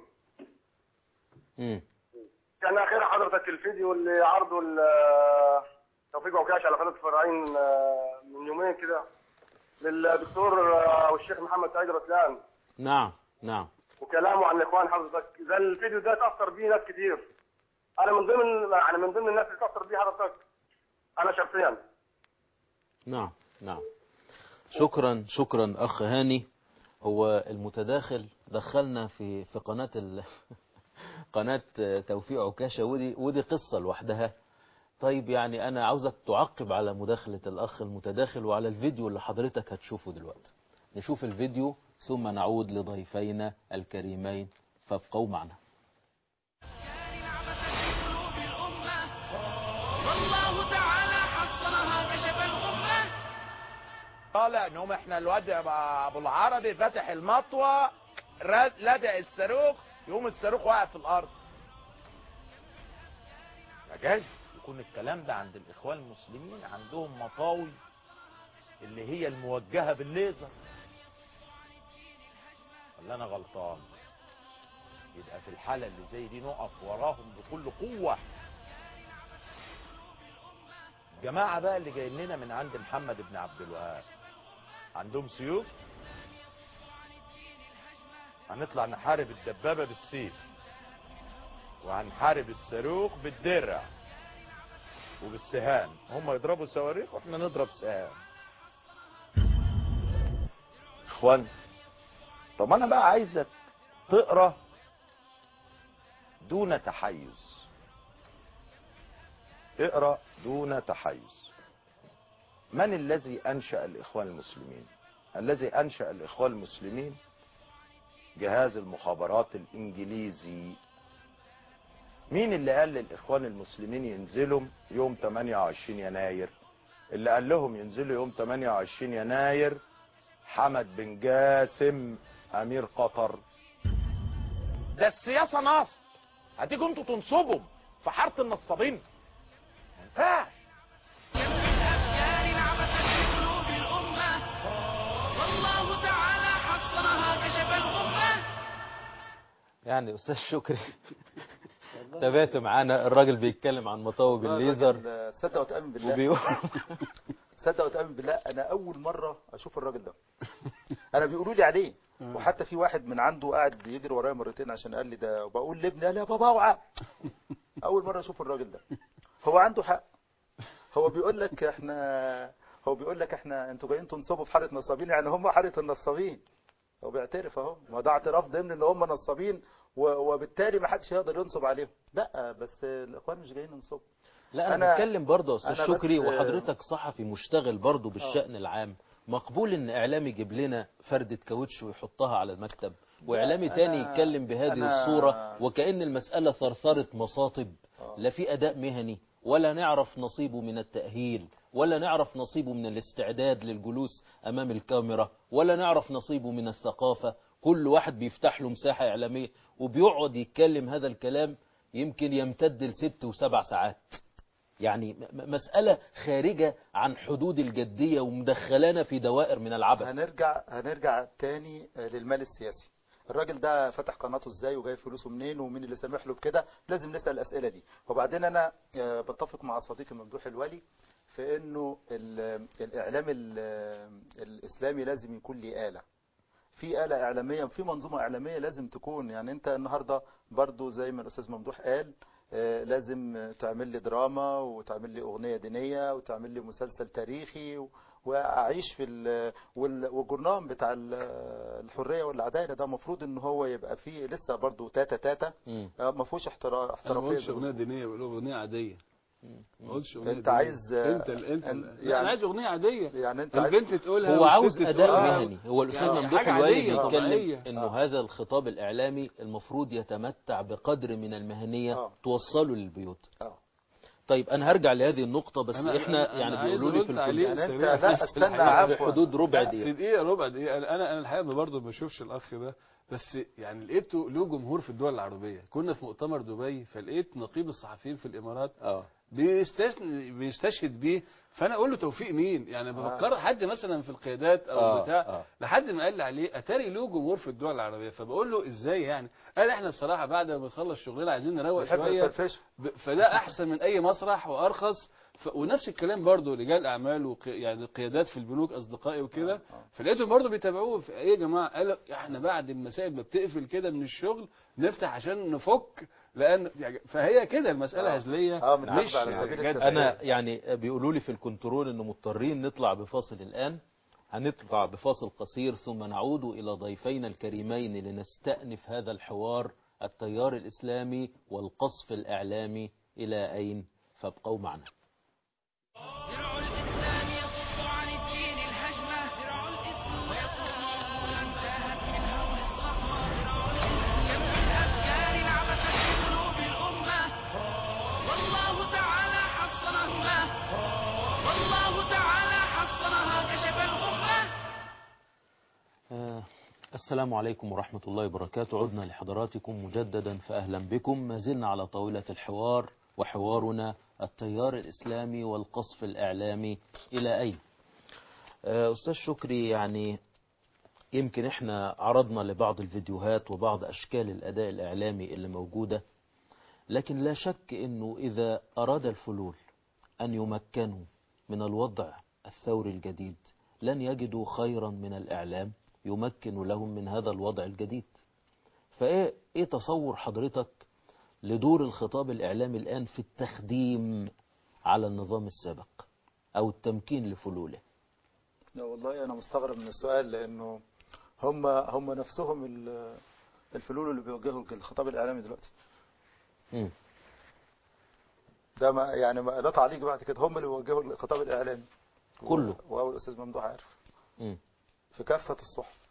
كان أخيرا حضرتك الفيديو اللي عرضه توفيق عكاش على قناة الفراعين من يومين كده للدكتور والشيخ محمد سعيد رسلان. نعم نعم. وكلامه عن الإخوان حضرتك، ده الفيديو ده تأثر بيه ناس كتير. انا من ضمن الناس اللي تاثر بيه حضرتك انا شخصيا. نعم نعم. شكرا أخ هاني. هو المتداخل دخلنا في قناة قناة توفيق عكاشة، ودي قصة لوحدها. طيب يعني أنا عاوزك تعقب على مداخلة الأخ المتداخل وعلى الفيديو اللي حضرتك هتشوفه دلوقتي. نشوف الفيديو ثم نعود لضيفينا الكريمين، فابقوا معنا. والله تعالى حصنها كشف الغمة. طالع انهم احنا الواد ابو العربي فاتح المطوه لدق الصاروخ، يقوم الصاروخ واقع في الارض. جايز يكون الكلام ده عند الاخوان المسلمين عندهم مطاوي اللي هي الموجهه بالليزر، ولا انا غلطان؟ يبقى في الحاله اللي زي دي نقف وراهم بكل قوه. الجماعه بقى اللي جايين لنا من عند محمد بن عبد الوهاب عندهم سيوف، هنطلع نحارب الدبابه بالسيف، وهنحارب الصاروخ بالدرع وبالسهام. هم يضربوا صواريخ واحنا نضرب سهام. اخوان، طب انا بقى عايزك تقرا دون تحيز، اقرا دون تحيز. من الذي انشأ الاخوان المسلمين؟ الذي انشأ الاخوان المسلمين جهاز المخابرات الانجليزي. مين اللي قال للاخوان المسلمين ينزلوا يوم 28 يناير؟ اللي قال لهم ينزلوا يوم 28 يناير حمد بن جاسم امير قطر. ده السياسه نصب، هتيجوا انتوا تنصبوا في حاره النصابين؟ ما ينفعش. والله تعالى حصنها كشف الغمة. يعني أستاذ شكري تابعت معانا الراجل بيتكلم عن مطاوي بالليزر. تصدق وتأمن بالله، تصدق وتأمن بالله انا اول مره اشوف الراجل ده. انا بيقولوا لي عليه، وحتى في واحد من عنده قاعد يجري ورايا مرتين عشان قال لي ده، وبقول لابني قال لي يا بابا اوعى. اول مره اشوف الراجل ده. هو عنده حق. هو بيقول لك احنا انتوا جايين تنصبوا في حاره نصابين، يعني هم حاره النصابين. هو بيعترف اهو، ما ده اعتراف ضمن ان هم نصابين، وبالتالي ما حدش يقدر ينصب عليهم. لا بس الاخوان مش جايين ينصبوا. لا أنا بتكلم برضه يا أستاذ شكري، بس وحضرتك صحفي مشتغل برضه بالشأن العام. مقبول إن إعلامي يجيب لنا فردة كاوتش ويحطها على المكتب، وإعلامي تاني يتكلم بهذه الصورة وكأن المسألة ثرثرة مصاطب، لا في أداء مهني ولا نعرف نصيبه من التأهيل ولا نعرف نصيبه من الاستعداد للجلوس أمام الكاميرا ولا نعرف نصيبه من الثقافة. كل واحد بيفتح له مساحة إعلامية وبيقعد يتكلم هذا الكلام يمكن يمتد ل6 و7 ساعات. يعني مسألة خارجة عن حدود الجدية ومدخلانا في دوائر من العبث. هنرجع تاني للمال السياسي. الراجل ده فتح قناته ازاي وجايب فلوسه منين ومين اللي سامح له بكده؟ لازم نسأل الأسئلة دي. وبعدين انا بتفق مع صديقي ممدوح الوالي في انه الاعلام الاسلامي لازم يكون له آلة. في آلة إعلامية، في منظومة إعلامية لازم تكون. يعني انت النهاردة برضو زي ما الأستاذ ممدوح قال، لازم تعمل لي دراما وتعمل لي أغنية دينية وتعمل لي مسلسل تاريخي وأعيش في والجرنان بتاع الحرية والعدالة ده مفروض ان هو يبقى فيه لسه برضو تاتا ما فيهوش احترافية. انا ما قلتش أغنية دينية، بقول أغنية عادية. ما قلتش أغنية انت دينية. عايز يعني انا عايز أغنية عادية، يعني انت البنت تقولها هو عاوز والست أداء تقولها. مهني. هو الأستاذ يعني ممدوح حاجة الوالي عادية بيتكلم طبيعية. انه هذا الخطاب الإعلامي المفروض يتمتع بقدر من المهنية توصله للبيوت. طيب انا هرجع لهذه النقطة، بس احنا يعني بيقولوا لي في يعني الكل لا استنى في حدود ربع دقيقة. في دقيقة ربع دقيقة. انا الحقيقة برضه ما بشوفش الاخ ده، بس يعني لقيته له جمهور في الدول العربية. كنا في مؤتمر دبي فلقيت نقيب الصحفيين في الامارات بيستشهد بيه، فانا اقول له توفيق مين؟ يعني بفكر حد مثلا في القيادات او بتاع لحد ما قال لي عليه اتاري له جمهور في الدول العربية. فبقول له ازاي يعني؟ قال احنا بصراحة بعد ما نخلص شغلنا عايزين نروق شوية، فده احسن من اي مسرح وارخص. ونفس الكلام برضه رجال اعمال يعني قيادات في البنوك اصدقائي وكده، فلقيتهم برضه بيتابعوه. ايه يا جماعه؟ قالوا احنا بعد المسائل ما بتقفل كده من الشغل نفتح عشان نفك لان فهي كده المساله هزليه مش جد. انا يعني بيقولوا لي في الكنترول انه مضطرين نطلع بفاصل الان. هنطلع بفاصل قصير ثم نعود الى ضيفينا الكريمين لنستأنف هذا الحوار: التيار الاسلامي والقصف الاعلامي الى اين؟ فابقوا معنا. درع الإسلام يصد عن الدين الهجمة، درع الإسلام ويصد عقولا انتهت من هول الصدمة، درع الإسلام كم من أفكار عبثت في قلوب الأمة، والله تعالى حصنها، والله تعالى حصنها كشف الغمة. السلام عليكم ورحمة الله وبركاته. عدنا لحضراتكم مجددا فأهلا بكم. ما زلنا على طاولة الحوار، وحوارنا التيار الإسلامي والقصف الإعلامي إلى أين؟ أستاذ شكري، يعني يمكن احنا عرضنا لبعض الفيديوهات وبعض أشكال الأداء الإعلامي اللي موجودة، لكن لا شك أنه إذا أراد الفلول أن يمكنوا من الوضع الثوري الجديد لن يجدوا خيرا من الإعلام يمكن لهم من هذا الوضع الجديد. فإيه تصور حضرتك لدور الخطاب الإعلامي الآن في التخديم على النظام السابق أو التمكين لفلوله؟ لا والله أنا مستغرب من السؤال، لأنه هم نفسهم الفلول اللي بيوجهوا الخطاب الإعلامي دلوقتي. ده ما يعني ده تعليق بعد كده، هم اللي بيوجهوا الخطاب الإعلامي كله، وهو الأستاذ ممدوح عارف في كافة الصحف.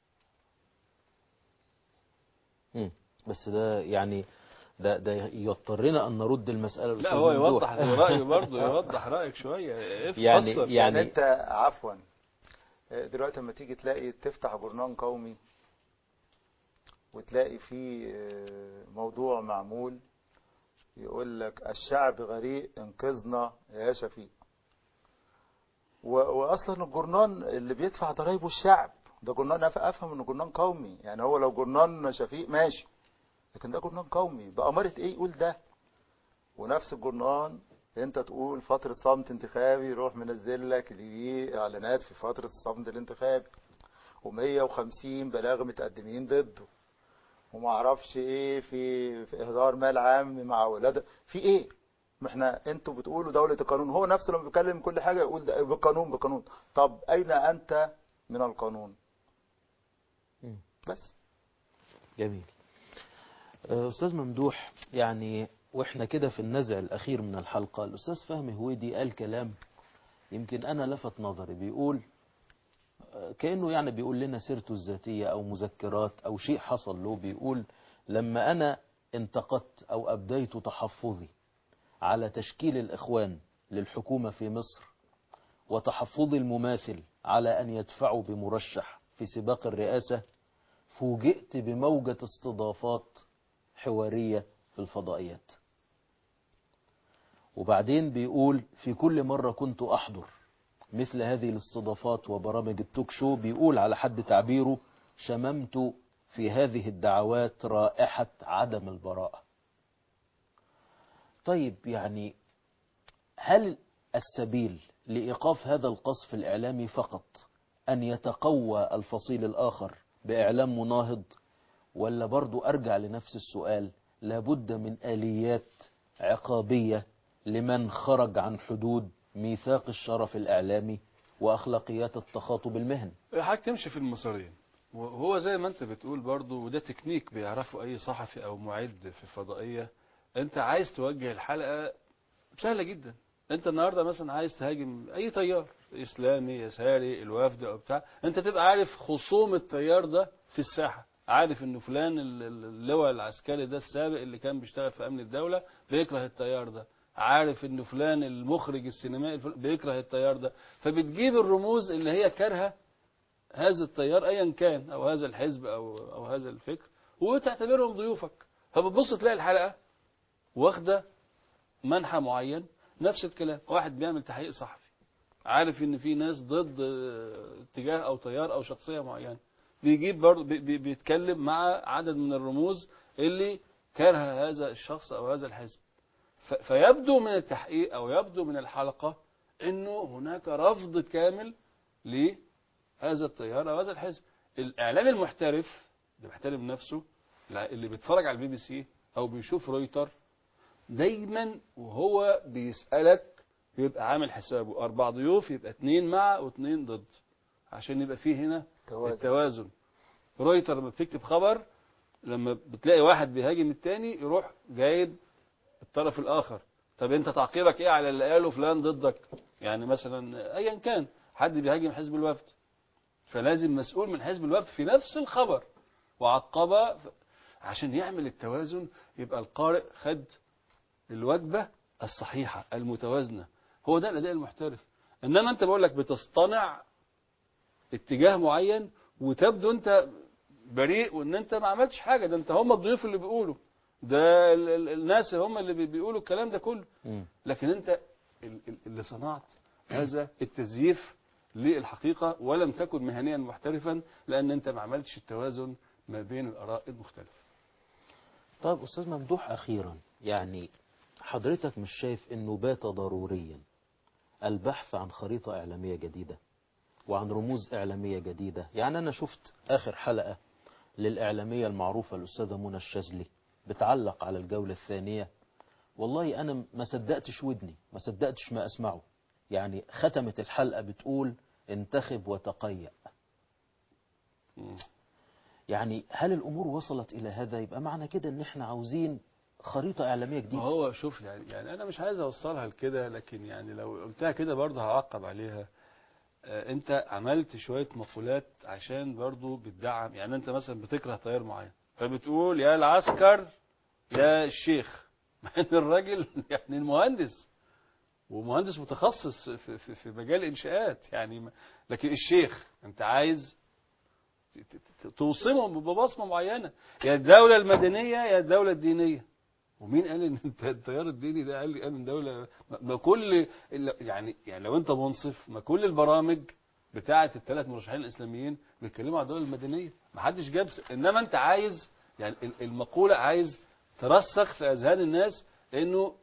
بس ده يعني ده يضطرنا أن نرد المسألة. لا هو يوضح رأيه برضه، يوضح رأيك شوية. يعني أنت عفوا دلوقتي لما تيجي تلاقي تفتح جورنال قومي وتلاقي فيه موضوع معمول يقول لك الشعب غريق انقذنا يا شفيق، واصلا الجورنال اللي بيدفع ضرايبه الشعب، ده جورنال افهم انه جورنال قومي. يعني هو لو جورنال شفيق ماشي، لكن ده جورنال قومي بأمارة ايه يقول ده؟ ونفس الجورنال انت تقول فترة صمت انتخابي يروح منزل لك دي اعلانات في فترة الصمت الانتخابي و150 بلاغ متقدمين ضده وما اعرفش ايه في اهدار مال عام مع ولاده في ايه. ما احنا انتوا بتقولوا دولة القانون، هو نفسه لما بيتكلم كل حاجة يقول ده بالقانون. طب اين انت من القانون؟ بس. جميل. أستاذ ممدوح، يعني وإحنا كده في النزع الأخير من الحلقة، الأستاذ فهمي هويدي قال كلام يمكن أنا لفت نظري. بيقول كأنه يعني بيقول لنا سيرته الذاتية أو مذكرات أو شيء حصل له. بيقول لما أنا انتقدت أو أبديت تحفظي على تشكيل الإخوان للحكومة في مصر وتحفظي المماثل على أن يدفعوا بمرشح في سباق الرئاسة، فوجئت بموجة استضافات حوارية في الفضائيات. وبعدين بيقول في كل مرة كنت أحضر مثل هذه الاستضافات وبرامج التوك شو، بيقول على حد تعبيره شممت في هذه الدعوات رائحة عدم البراءة. طيب يعني هل السبيل لإيقاف هذا القصف الإعلامي فقط أن يتقوى الفصيل الآخر بإعلام مناهض، ولا برضو أرجع لنفس السؤال لابد من آليات عقابية لمن خرج عن حدود ميثاق الشرف الإعلامي وأخلاقيات التخاطب المهني؟ حاجة تمشي في المسارين، وهو زي ما انت بتقول برضو، وده تكنيك بيعرفه أي صحفي أو معد في فضائية. انت عايز توجه الحلقة سهلة جدا. انت النهاردة مثلا عايز تهاجم أي تيار إسلامي يساري الوفد أو بتاع، انت تبقى عارف خصوم التيار ده في الساحة، عارف انه فلان اللواء العسكري ده السابق اللي كان بيشتغل في امن الدولة بيكره التيار ده، عارف انه فلان المخرج السينمائي بيكره التيار ده، فبتجيب الرموز اللي هي كارهه هذا التيار ايا كان او هذا الحزب او هذا الفكر، وتعتبرهم ضيوفك. فبتبص تلاقي الحلقة واخده منحى معين. نفس الكلام، واحد بيعمل تحقيق صحفي عارف ان في ناس ضد اتجاه او تيار او شخصية معينة، بيجيب برضه بيتكلم مع عدد من الرموز اللي كره هذا الشخص او هذا الحزب. فيبدو من التحقيق او يبدو من الحلقة انه هناك رفض كامل لهذا التيار او هذا الحزب. الاعلام المحترف اللي بيحترم نفسه، اللي بيتفرج على البي بي سي أو بيشوف رويتر دايما وهو بيسألك يبقى عامل حسابه 4 ضيوف، يبقى 2 مع و2 ضد، عشان يبقى فيه هنا التوازن. رويتر لما بتكتب خبر، لما بتلاقي واحد بيهاجم التاني يروح جايب الطرف الآخر. طب انت تعقيبك ايه على اللي قاله فلان ضدك؟ يعني مثلا ايا كان حد بيهاجم حزب الوفد، فلازم مسؤول من حزب الوفد في نفس الخبر وعقبه عشان يعمل التوازن، يبقى القارئ خد الوجبة الصحيحة المتوازنة. هو ده الأداء المحترف. إنما أنت بقول لك بتصطنع اتجاه معين وتبدو أنت بريء وإن أنت ما عملتش حاجة، ده أنت هم الضيوف اللي بيقولوا، ده الناس هم اللي بيقولوا الكلام ده كله، لكن أنت اللي صنعت هذا التزييف للحقيقة ولم تكن مهنيا محترفا، لأن أنت ما عملتش التوازن ما بين الآراء المختلفة. طيب أستاذ ممدوح، أخيرا يعني حضرتك مش شايف أنه بات ضروريا البحث عن خريطة إعلامية جديدة وعن رموز إعلامية جديدة؟ يعني أنا شفت آخر حلقة للإعلامية المعروفة الأستاذة منى الشاذلي بتعلق على الجولة الثانية، والله أنا ما صدقتش ودني، ما صدقتش ما أسمعه. يعني ختمت الحلقة بتقول انتخب وتقيأ. يعني هل الأمور وصلت إلى هذا؟ يبقى معنى كده إن إحنا عاوزين خريطة إعلامية جديدة. ما هو شوف يعني أنا مش عايز أوصلها لكده، لكن يعني لو قلتها كده برضه هعقب عليها. أنت عملت شوية مقولات عشان برضه بتدعم، يعني أنت مثلا بتكره تيار معين فبتقول يا العسكر يا الشيخ، مع إن الراجل يعني المهندس ومهندس متخصص في مجال الإنشاءات يعني، لكن الشيخ أنت عايز توصمهم ببصمة معينة، يا الدولة المدنية يا الدولة الدينية. ومين قال ان انت التيار الديني ده قال من دولة؟ ما كل يعني لو انت منصف، ما كل البرامج بتاعة ال3 مرشحين الاسلاميين بيتكلموا على الدولة المدنية، ما حدش جاب انما انت عايز يعني المقولة عايز ترسخ في اذهان الناس انه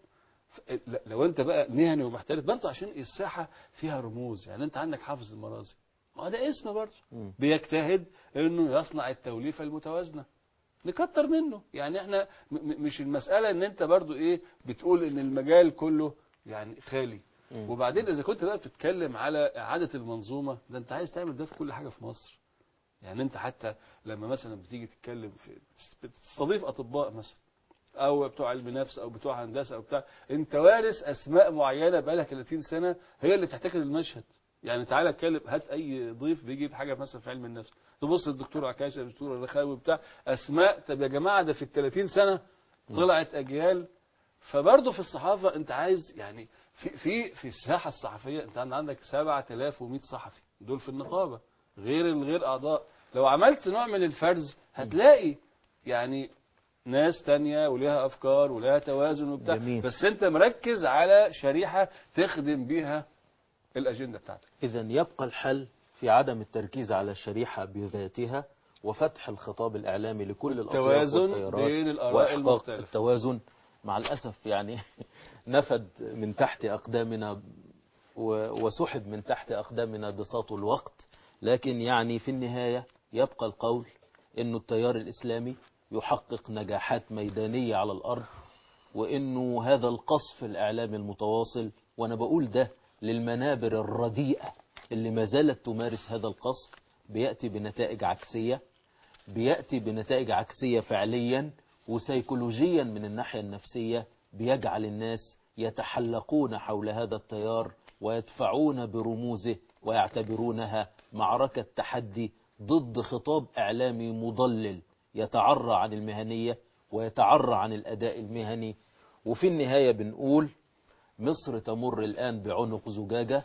لو انت بقى مهني ومحترف برضه، عشان الساحة فيها رموز. يعني انت عندك حافظ المرازي، ما ده اسم برضه بيجتهد انه يصنع التوليفة المتوازنة، نكتر منه. يعني احنا مش المسألة ان انت برضو ايه بتقول ان المجال كله يعني خالي. وبعدين اذا كنت بقى بتتكلم على اعادة المنظومة، ده انت عايز تعمل ده في كل حاجة في مصر. يعني انت حتى لما مثلا بتيجي تتكلم في تستضيف اطباء مثلا او بتوع علم نفس او بتوع هندسة او بتاع، انت وارث اسماء معينة بقالها 30 سنة هي اللي تحتكر المشهد. يعني تعالى اتكلم، هات اي ضيف بيجيب حاجة مثلا في علم النفس، تبص الدكتور عكاشة، الدكتور الرخاوي بتاع اسماء. طب يا جماعة ده في ال30 سنة طلعت اجيال. فبرضه في الصحافة انت عايز يعني في الساحة الصحفية انت عندك 7100 صحفي دول في النقابة غير اعضاء. لو عملت نوع من الفرز هتلاقي يعني ناس تانية وليها افكار وليها توازن وبتاع، بس انت مركز على شريحة تخدم بيها الأجندة بتاعتك. إذن يبقى الحل في عدم التركيز على الشريحة بذاتها وفتح الخطاب الإعلامي لكل الأطياف والتيارات بين الآراء المختلفة. التوازن مع الأسف يعني نفد من تحت أقدامنا وسحب من تحت أقدامنا بساط الوقت. لكن يعني في النهاية يبقى القول إنه التيار الإسلامي يحقق نجاحات ميدانية على الأرض، وإنه هذا القصف الإعلامي المتواصل، وأنا بقول ده للمنابر الرديئة اللي ما زالت تمارس هذا القصف، بيأتي بنتائج عكسية، بيأتي بنتائج عكسية فعليا وسيكولوجيا من الناحية النفسية، بيجعل الناس يتحلقون حول هذا التيار ويدفعون برموزه ويعتبرونها معركة تحدي ضد خطاب إعلامي مضلل يتعرى عن المهنية ويتعرى عن الأداء المهني. وفي النهاية بنقول مصر تمر الآن بعنق زجاجة.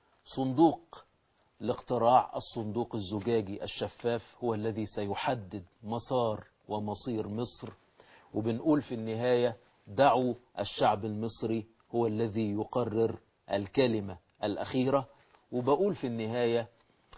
صندوق الاقتراع، الصندوق الزجاجي الشفاف، هو الذي سيحدد مسار ومصير مصر. وبنقول في النهاية دعوا الشعب المصري هو الذي يقرر الكلمة الأخيرة. وبقول في النهاية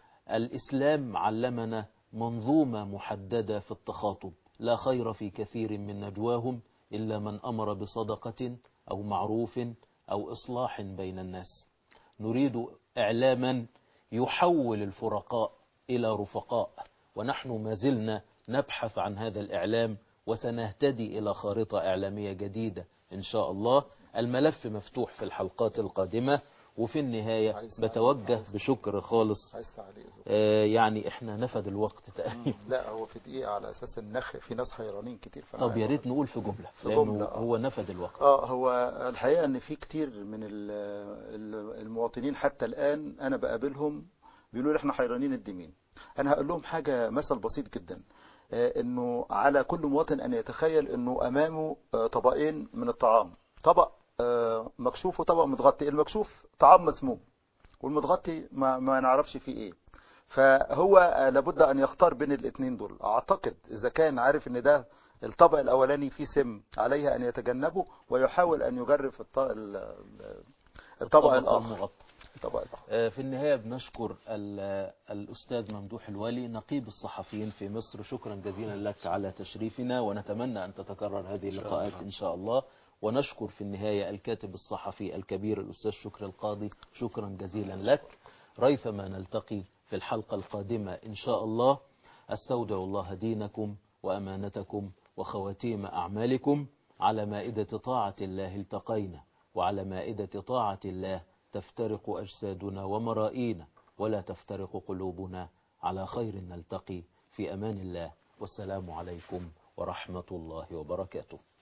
الإسلام علمنا منظومة محددة في التخاطب، لا خير في كثير من نجواهم إلا من أمر بصدقة أو معروف أو إصلاح بين الناس. نريد إعلاما يحول الفرقاء إلى رفقاء، ونحن ما زلنا نبحث عن هذا الإعلام وسنهتدي إلى خارطة إعلامية جديدة إن شاء الله. الملف مفتوح في الحلقات القادمة. وفي النهاية بتوجه بشكر خالص. يعني احنا نفد الوقت تقريبا. لا هو في دقيقة على أساس النخ في ناس حيرانين كتير. طب يا ريت نقول في جملة لأنه هو نفد الوقت. هو الحقيقة ان في كتير من المواطنين حتى الآن انا بقابلهم بيقولوا لي احنا حيرانين الدمين. انا هقول لهم حاجة مثل بسيط جدا، انه على كل مواطن ان يتخيل انه امامه طبقين من الطعام، طبق مكشوف وطبق متغطي. المكشوف طعام مسموم والمتغطي ما نعرفش فيه ايه. فهو لابد ان يختار بين الاثنين دول. اعتقد اذا كان عارف ان ده الطبق الاولاني فيه سم عليه ان يتجنبه ويحاول ان يجرف الطبق الاخر. في النهاية بنشكر الأستاذ ممدوح الولي نقيب الصحفيين في مصر. شكرا جزيلا لك على تشريفنا، ونتمنى أن تتكرر هذه اللقاءات إن شاء الله. ونشكر في النهاية الكاتب الصحفي الكبير الأستاذ شكري القاضي. شكرا جزيلا لك. ريثما نلتقي في الحلقة القادمة إن شاء الله. أستودع الله دينكم وأمانتكم وخواتيم أعمالكم. على مائدة طاعة الله التقينا، وعلى مائدة طاعة الله تفترق أجسادنا ومرائينا، ولا تفترق قلوبنا. على خير نلتقي، في أمان الله، والسلام عليكم ورحمة الله وبركاته.